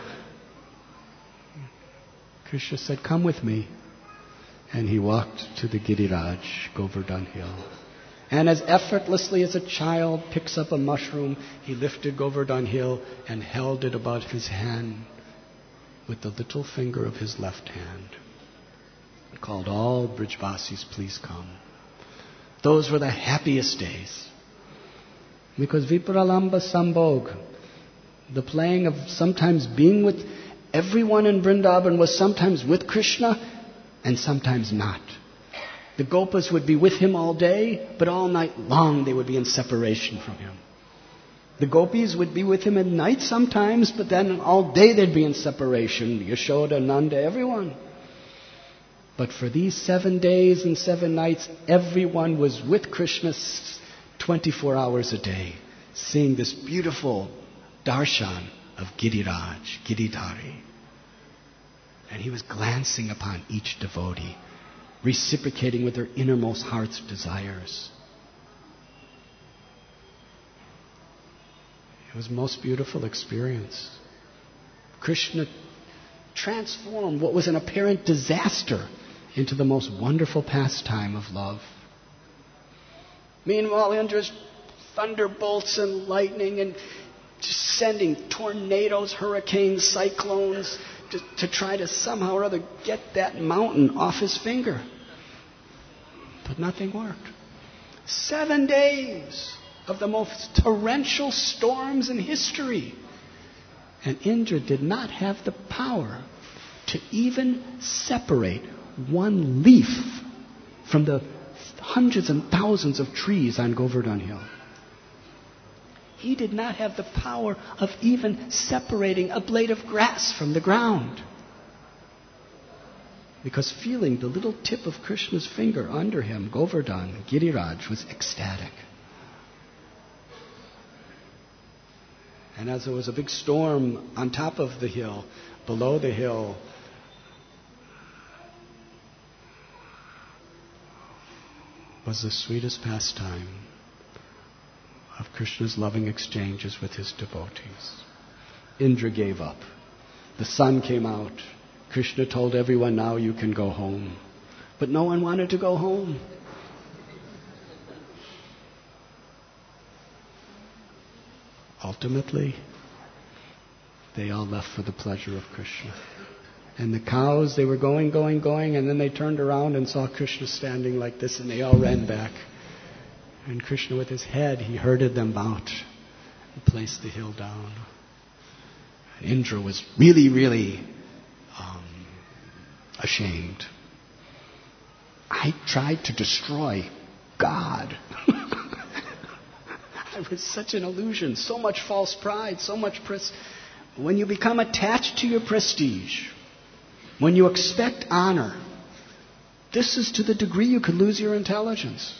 Krishna said, "Come with me." And he walked to the Giriraj, Govardhan Hill. And as effortlessly as a child picks up a mushroom, he lifted Govardhan Hill and held it above his hand with the little finger of his left hand. He called all Brijvasis, "Please come." Those were the happiest days. Because Vipralamba Sambhog, the playing of sometimes being with everyone in Vrindavan, was sometimes with Krishna and sometimes not. The Gopas would be with him all day, but all night long they would be in separation from him. The Gopis would be with him at night sometimes, but then all day they'd be in separation. Yashoda, Nanda, everyone. But for these 7 days and 7 nights, everyone was with Krishna 24 hours a day, seeing this beautiful darshan of Giriraj, Giridhari. And he was glancing upon each devotee, reciprocating with their innermost heart's desires. It was a most beautiful experience. Krishna transformed what was an apparent disaster into the most wonderful pastime of love. Meanwhile, Indra's thunderbolts and lightning and just sending tornadoes, hurricanes, cyclones to try to somehow or other get that mountain off his finger. But nothing worked. 7 days of the most torrential storms in history. And Indra did not have the power to even separate one leaf from the hundreds and thousands of trees on Govardhan Hill. He did not have the power of even separating a blade of grass from the ground. Because feeling the little tip of Krishna's finger under him, Govardhan, Giriraj, was ecstatic. And as there was a big storm on top of the hill, below the hill, was the sweetest pastime of Krishna's loving exchanges with his devotees. Indra gave up. The sun came out. Krishna told everyone, "Now you can go home." But no one wanted to go home. Ultimately, they all left for the pleasure of Krishna. And the cows, they were going, and then they turned around and saw Krishna standing like this, and they all ran back. And Krishna, with his head, he herded them out and placed the hill down. Indra was really ashamed. I tried to destroy God. I was such an illusion, so much false pride, so much when you become attached to your prestige, when you expect honor, this is to the degree you could lose your intelligence.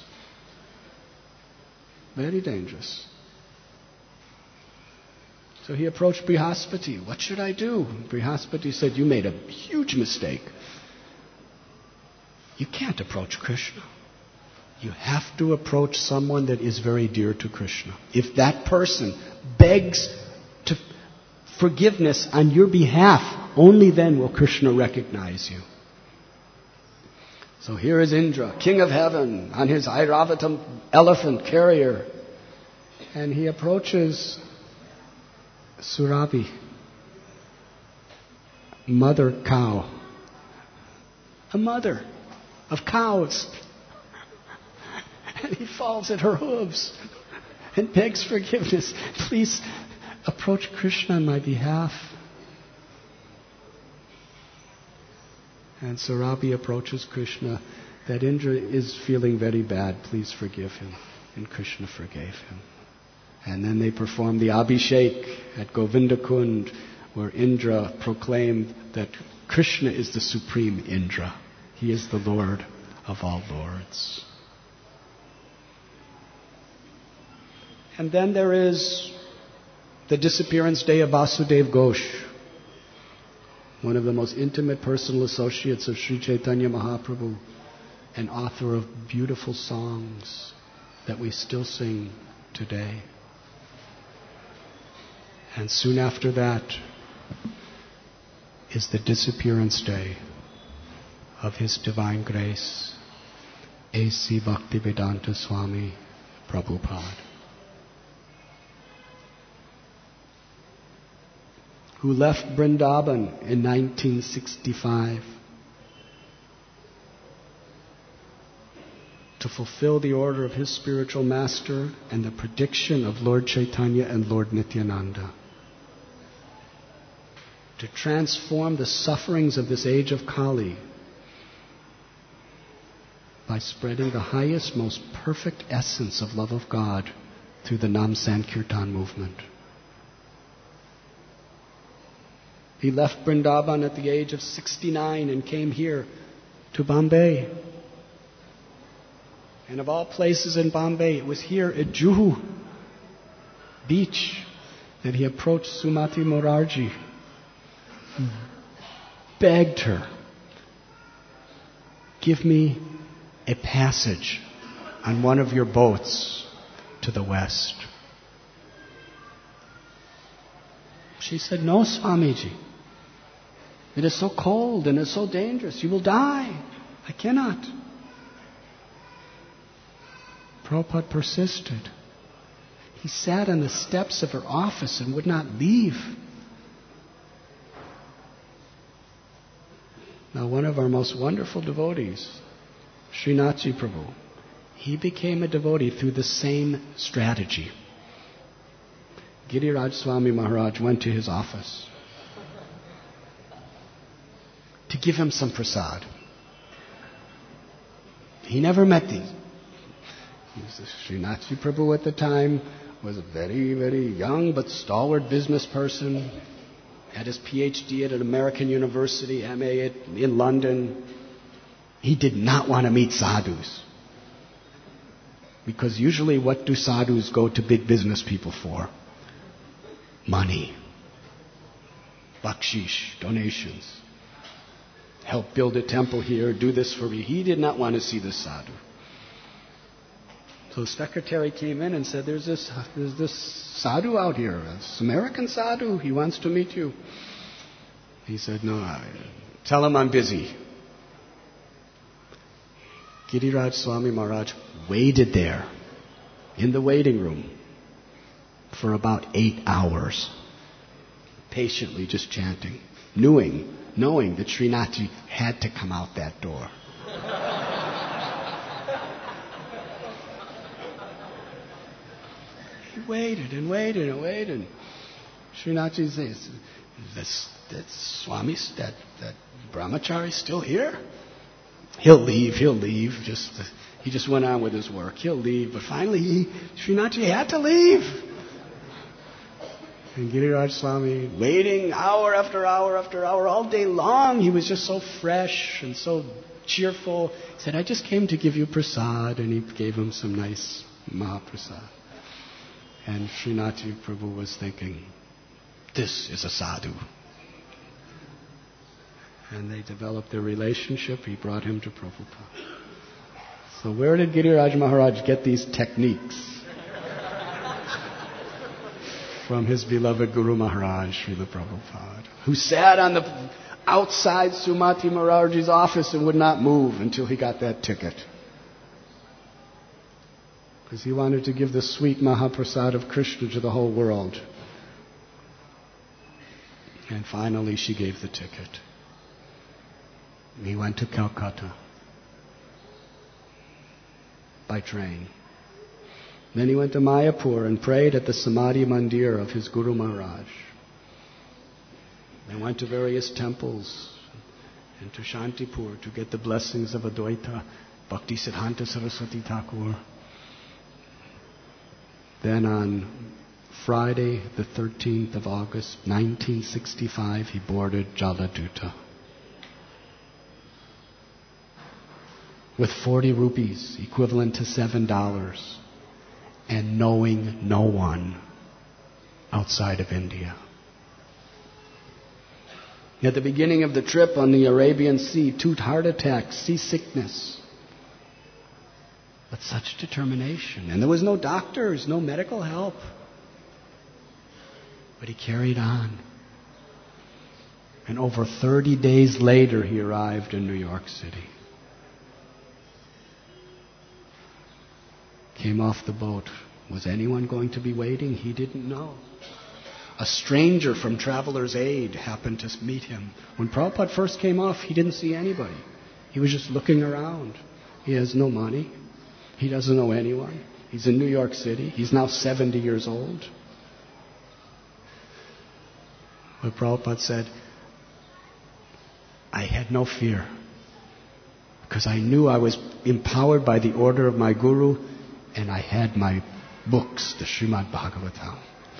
Very dangerous. So he approached Brihaspati. "What should I do?" Brihaspati said, "You made a huge mistake. You can't approach Krishna. You have to approach someone that is very dear to Krishna. If that person begs forgiveness on your behalf, only then will Krishna recognize you." So here is Indra, king of heaven, on his Airavatam elephant carrier. And he approaches Surabhi, mother cow, a mother of cows. And he falls at her hooves and begs forgiveness. "Please approach Krishna on my behalf." And Surabhi approaches Krishna, that Indra is feeling very bad. Please forgive him. And Krishna forgave him. And then they performed the Abhishek at Govinda Kund, where Indra proclaimed that Krishna is the supreme Indra. He is the Lord of all lords. And then there is the disappearance day of Vasudev Ghosh, one of the most intimate personal associates of Sri Chaitanya Mahaprabhu, and author of beautiful songs that we still sing today. And soon after that is the disappearance day of His Divine Grace, A.C. Bhaktivedanta Swami Prabhupada, who left Vrindavan in 1965 to fulfill the order of his spiritual master and the prediction of Lord Chaitanya and Lord Nityananda, to transform the sufferings of this age of Kali by spreading the highest, most perfect essence of love of God through the Nam Sankirtan movement. He left Vrindavan at the age of 69 and came here to Bombay. And of all places in Bombay, it was here at Juhu Beach that he approached Sumati Morarji, begged her, give me a passage on one of your boats to the west. She said, no, Swamiji. It is so cold and it's so dangerous. You will die. I cannot. Prabhupada persisted. He sat on the steps of her office and would not leave. Now, one of our most wonderful devotees, Srinathji Prabhu, he became a devotee through the same strategy. Giriraj Swami Maharaj went to his office to give him some prasad. He never met these. Srinathji Prabhu at the time was a very, very young but stalwart business person, had his PhD at an American university, MA in London. He did not want to meet sadhus. Because usually what do sadhus go to big business people for? Money. Bakshish, donations. Help build a temple here, do this for me. He did not want to see this sadhu. So the secretary came in and said, there's this sadhu out here, this American sadhu, he wants to meet you. He said, no, tell him I'm busy. Giriraj Swami Maharaj waited there in the waiting room for about 8 hours, patiently just chanting, knowing that Srinathji had to come out that door. He waited and waited and waited. Srinathji says, that Swami, that brahmachari still here? He'll leave. He just went on with his work. He'll leave. But finally, Srinathji had to leave. And Giriraj Swami, waiting hour after hour after hour, all day long, he was just so fresh and so cheerful. He said, I just came to give you prasad. And he gave him some nice Mahaprasad. And Srinathji Prabhu was thinking, this is a sadhu. And they developed their relationship. He brought him to Prabhupada. So where did Giriraj Maharaj get these techniques? From his beloved Guru Maharaj, Srila Prabhupada, who sat on the outside Sumati Morarji's office and would not move until he got that ticket. Because he wanted to give the sweet Mahaprasad of Krishna to the whole world. And finally she gave the ticket. He went to Calcutta by train. Then he went to Mayapur and prayed at the Samadhi Mandir of his Guru Maharaj. Then went to various temples and to Shantipur to get the blessings of Advaita Bhakti Siddhanta Saraswati Thakur. Then on Friday, the 13th of August, 1965, he boarded Jaladuta. With 40 rupees, equivalent to $7, and knowing no one outside of India. At the beginning of the trip on the Arabian Sea, 2 heart attacks, seasickness. But such determination. And there was no doctors, no medical help. But he carried on. And over 30 days later, he arrived in New York City. Came off the boat. Was anyone going to be waiting? He didn't know. A stranger from Traveler's Aid happened to meet him. When Prabhupada first came off, he didn't see anybody. He was just looking around. He has no money. He doesn't know anyone. He's in New York City. He's now 70 years old. But Prabhupada said, I had no fear because I knew I was empowered by the order of my Guru, and I had my books, the Srimad Bhagavatam.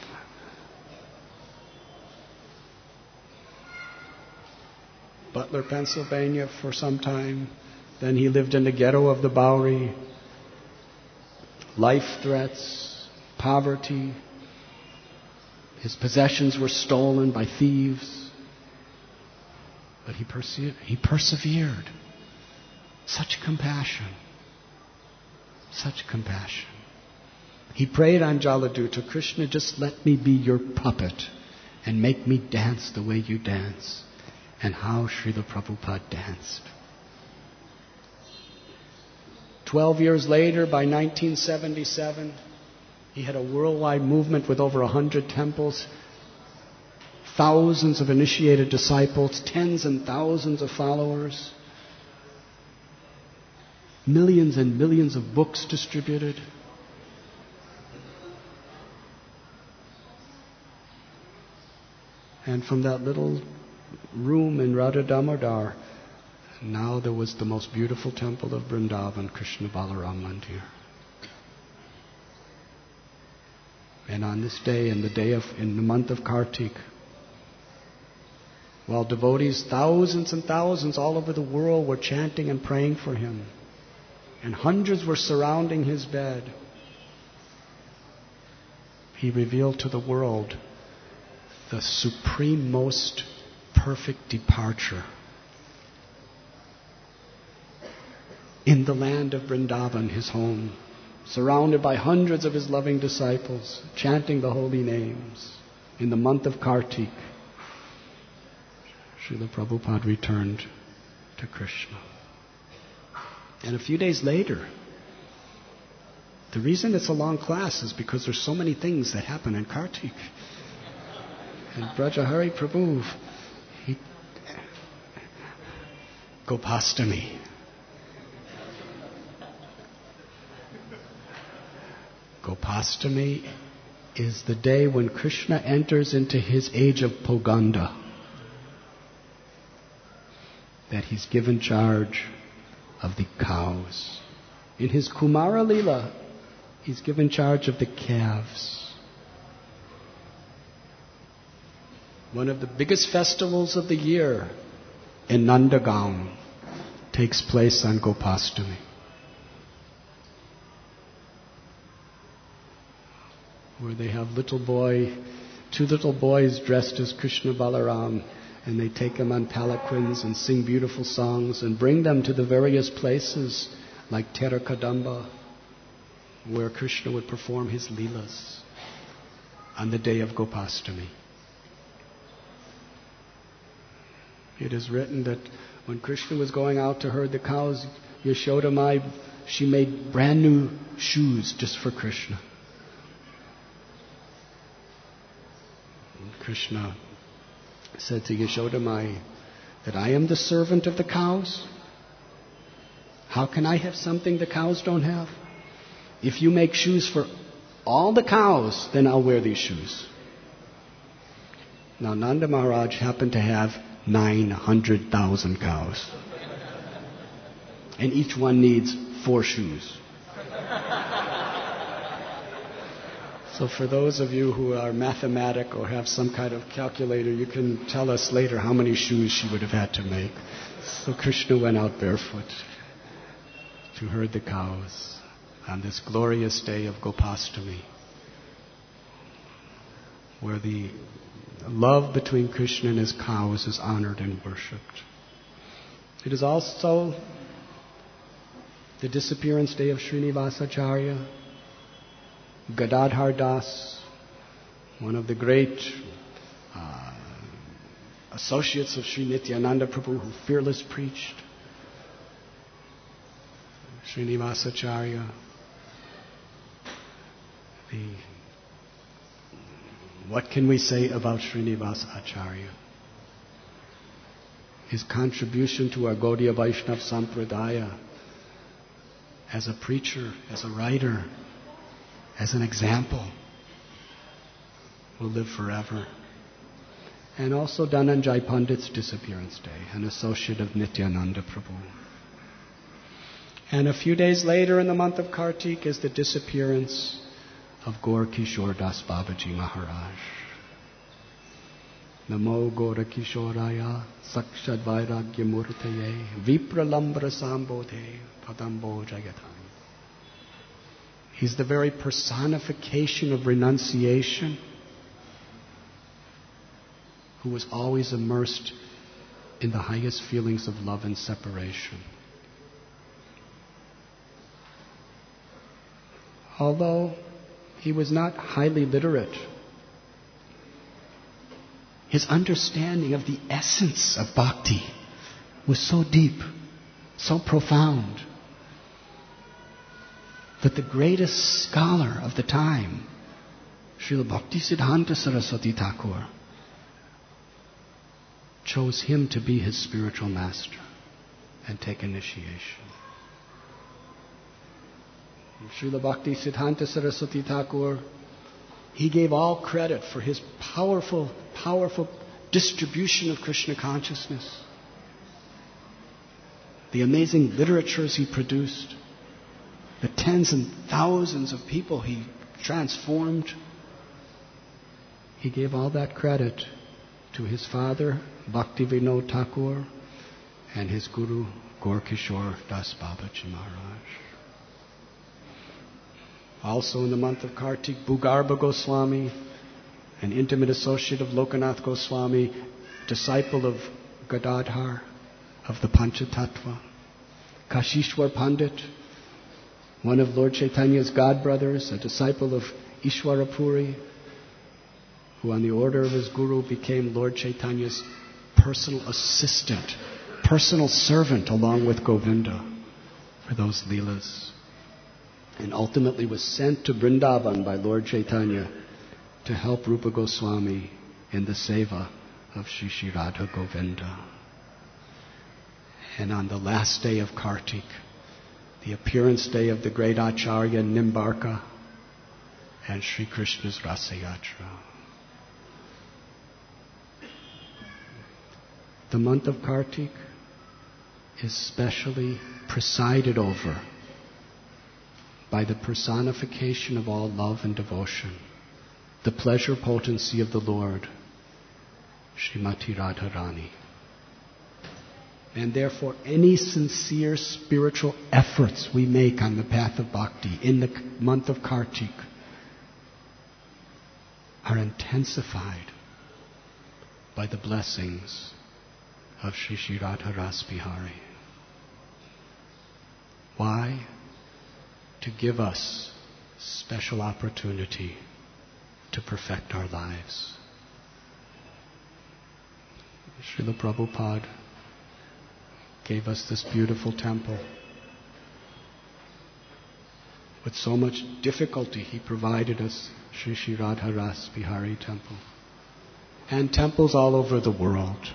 Butler, Pennsylvania for some time. Then he lived in the ghetto of the Bowery. Life threats, poverty. His possessions were stolen by thieves. But he persevered. Such compassion. Such compassion. He prayed on Jaladuta, Krishna, just let me be your puppet and make me dance the way you dance. And how Srila Prabhupada danced. 12 years later, by 1977, he had a worldwide movement with over 100 temples, thousands of initiated disciples, tens and thousands of followers, millions and millions of books distributed. And from that little room in Radha Damodar, now there was the most beautiful temple of Vrindavan, Krishna Balaram Mandir. And on this day, in the month of Kartik, while devotees, thousands and thousands all over the world, were chanting and praying for him, and hundreds were surrounding his bed, he revealed to the world the supreme, most perfect departure in the land of Vrindavan, his home, surrounded by hundreds of his loving disciples, chanting the holy names. In the month of Kartik, Srila Prabhupada returned to Krishna. And a few days later, the reason it's a long class is because there's so many things that happen in Kartik. And Brajahari Prabhu, Gopastami. Gopastami is the day when Krishna enters into his age of Poganda. That he's given charge of the cows. In his Kumara Leela, he's given charge of the calves. One of the biggest festivals of the year in Nandagaon takes place on Gopastami. Where they have two little boys dressed as Krishna Balaram, and they take them on palanquins and sing beautiful songs and bring them to the various places like Terakadamba, where Krishna would perform his leelas on the day of Gopastami. It is written that when Krishna was going out to herd the cows, Yashoda Mai, she made brand new shoes just for Krishna. And Krishna said to Yashoda Mai that I am the servant of the cows. How can I have something the cows don't have? If you make shoes for all the cows, then I'll wear these shoes. Now Nanda Maharaj happened to have 900,000 cows. And each one needs 4 shoes. So for those of you who are mathematic or have some kind of calculator, you can tell us later how many shoes she would have had to make. So Krishna went out barefoot to herd the cows on this glorious day of Gopastami, where the love between Krishna and his cows is honored and worshipped. It is also the disappearance day of Srinivasacharya, Gadadhar Das, one of the great associates of Sri Nityananda Prabhu who fearless preached. Srinivasacharya, what can we say about Srinivasacharya? His contribution to our Gaudiya Vaishnava Sampradaya as a preacher, as a writer, as an example will live forever. And also Dhananjay Pandit's disappearance day, an associate of Nityananda Prabhu. And a few days later in the month of Kartik is the disappearance of Gaur Kishore Das Babaji Maharaj. Namo Gaura Kishoraya Sakshad Vairagya Murtaye Vipralambra Sambodhe Padambo Jagatani. He's the very personification of renunciation, who was always immersed in the highest feelings of love and separation. Although he was not highly literate, his understanding of the essence of bhakti was so deep, so profound, that the greatest scholar of the time, Srila Bhaktisiddhanta Saraswati Thakur, chose him to be his spiritual master and take initiation. Srila Bhaktisiddhanta Saraswati Thakur, he gave all credit for his powerful distribution of Krishna consciousness. The amazing literatures he produced, the tens and thousands of people he transformed. He gave all that credit to his father, Bhakti Vinod Thakur, and his guru, Gaur Kishore Das Babaji Maharaj. Also in the month of Kartik, Bhugarbha Goswami, an intimate associate of Lokanath Goswami, disciple of Gadadhar, of the Panchatattva. Kashishwar Pandit, one of Lord Chaitanya's godbrothers, a disciple of Ishwarapuri, who on the order of his guru became Lord Chaitanya's personal assistant, personal servant along with Govinda for those leelas, and ultimately was sent to Vrindavan by Lord Chaitanya to help Rupa Goswami in the seva of Shri Shri Radha Govinda. And on the last day of Kartik, the appearance day of the great Acharya Nimbarka and Sri Krishna's Rasa Yatra. The month of Kartik is specially presided over by the personification of all love and devotion, the pleasure potency of the Lord, Srimati Radharani. And therefore, any sincere spiritual efforts we make on the path of bhakti in the month of Kartik are intensified by the blessings of Shri Shri Radha Ras Bihari. Why? To give us special opportunity to perfect our lives. Srila Prabhupada gave us this beautiful temple. With so much difficulty, he provided us Shri Shri Radha Ras Bihari Temple. And temples all over the world,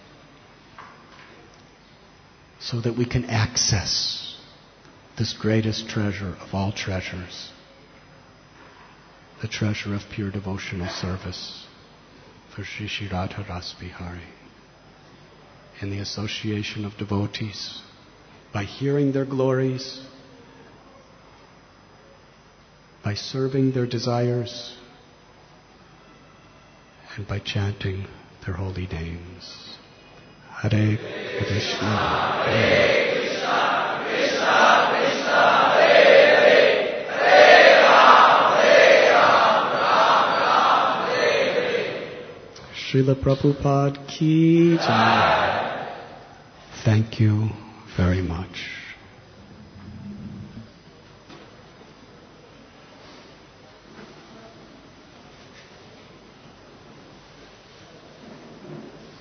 so that we can access this greatest treasure of all treasures, the treasure of pure devotional service for Shri Shri Radha Ras Bihari. In the association of devotees, by hearing their glories, by serving their desires, and by chanting their holy names. Hare Krishna, Hare Krishna, Krishna Krishna, Hare Hare, Hare Ram, Ram Ram, Hare Hare. Srila Prabhupada ki jai. Thank you very much.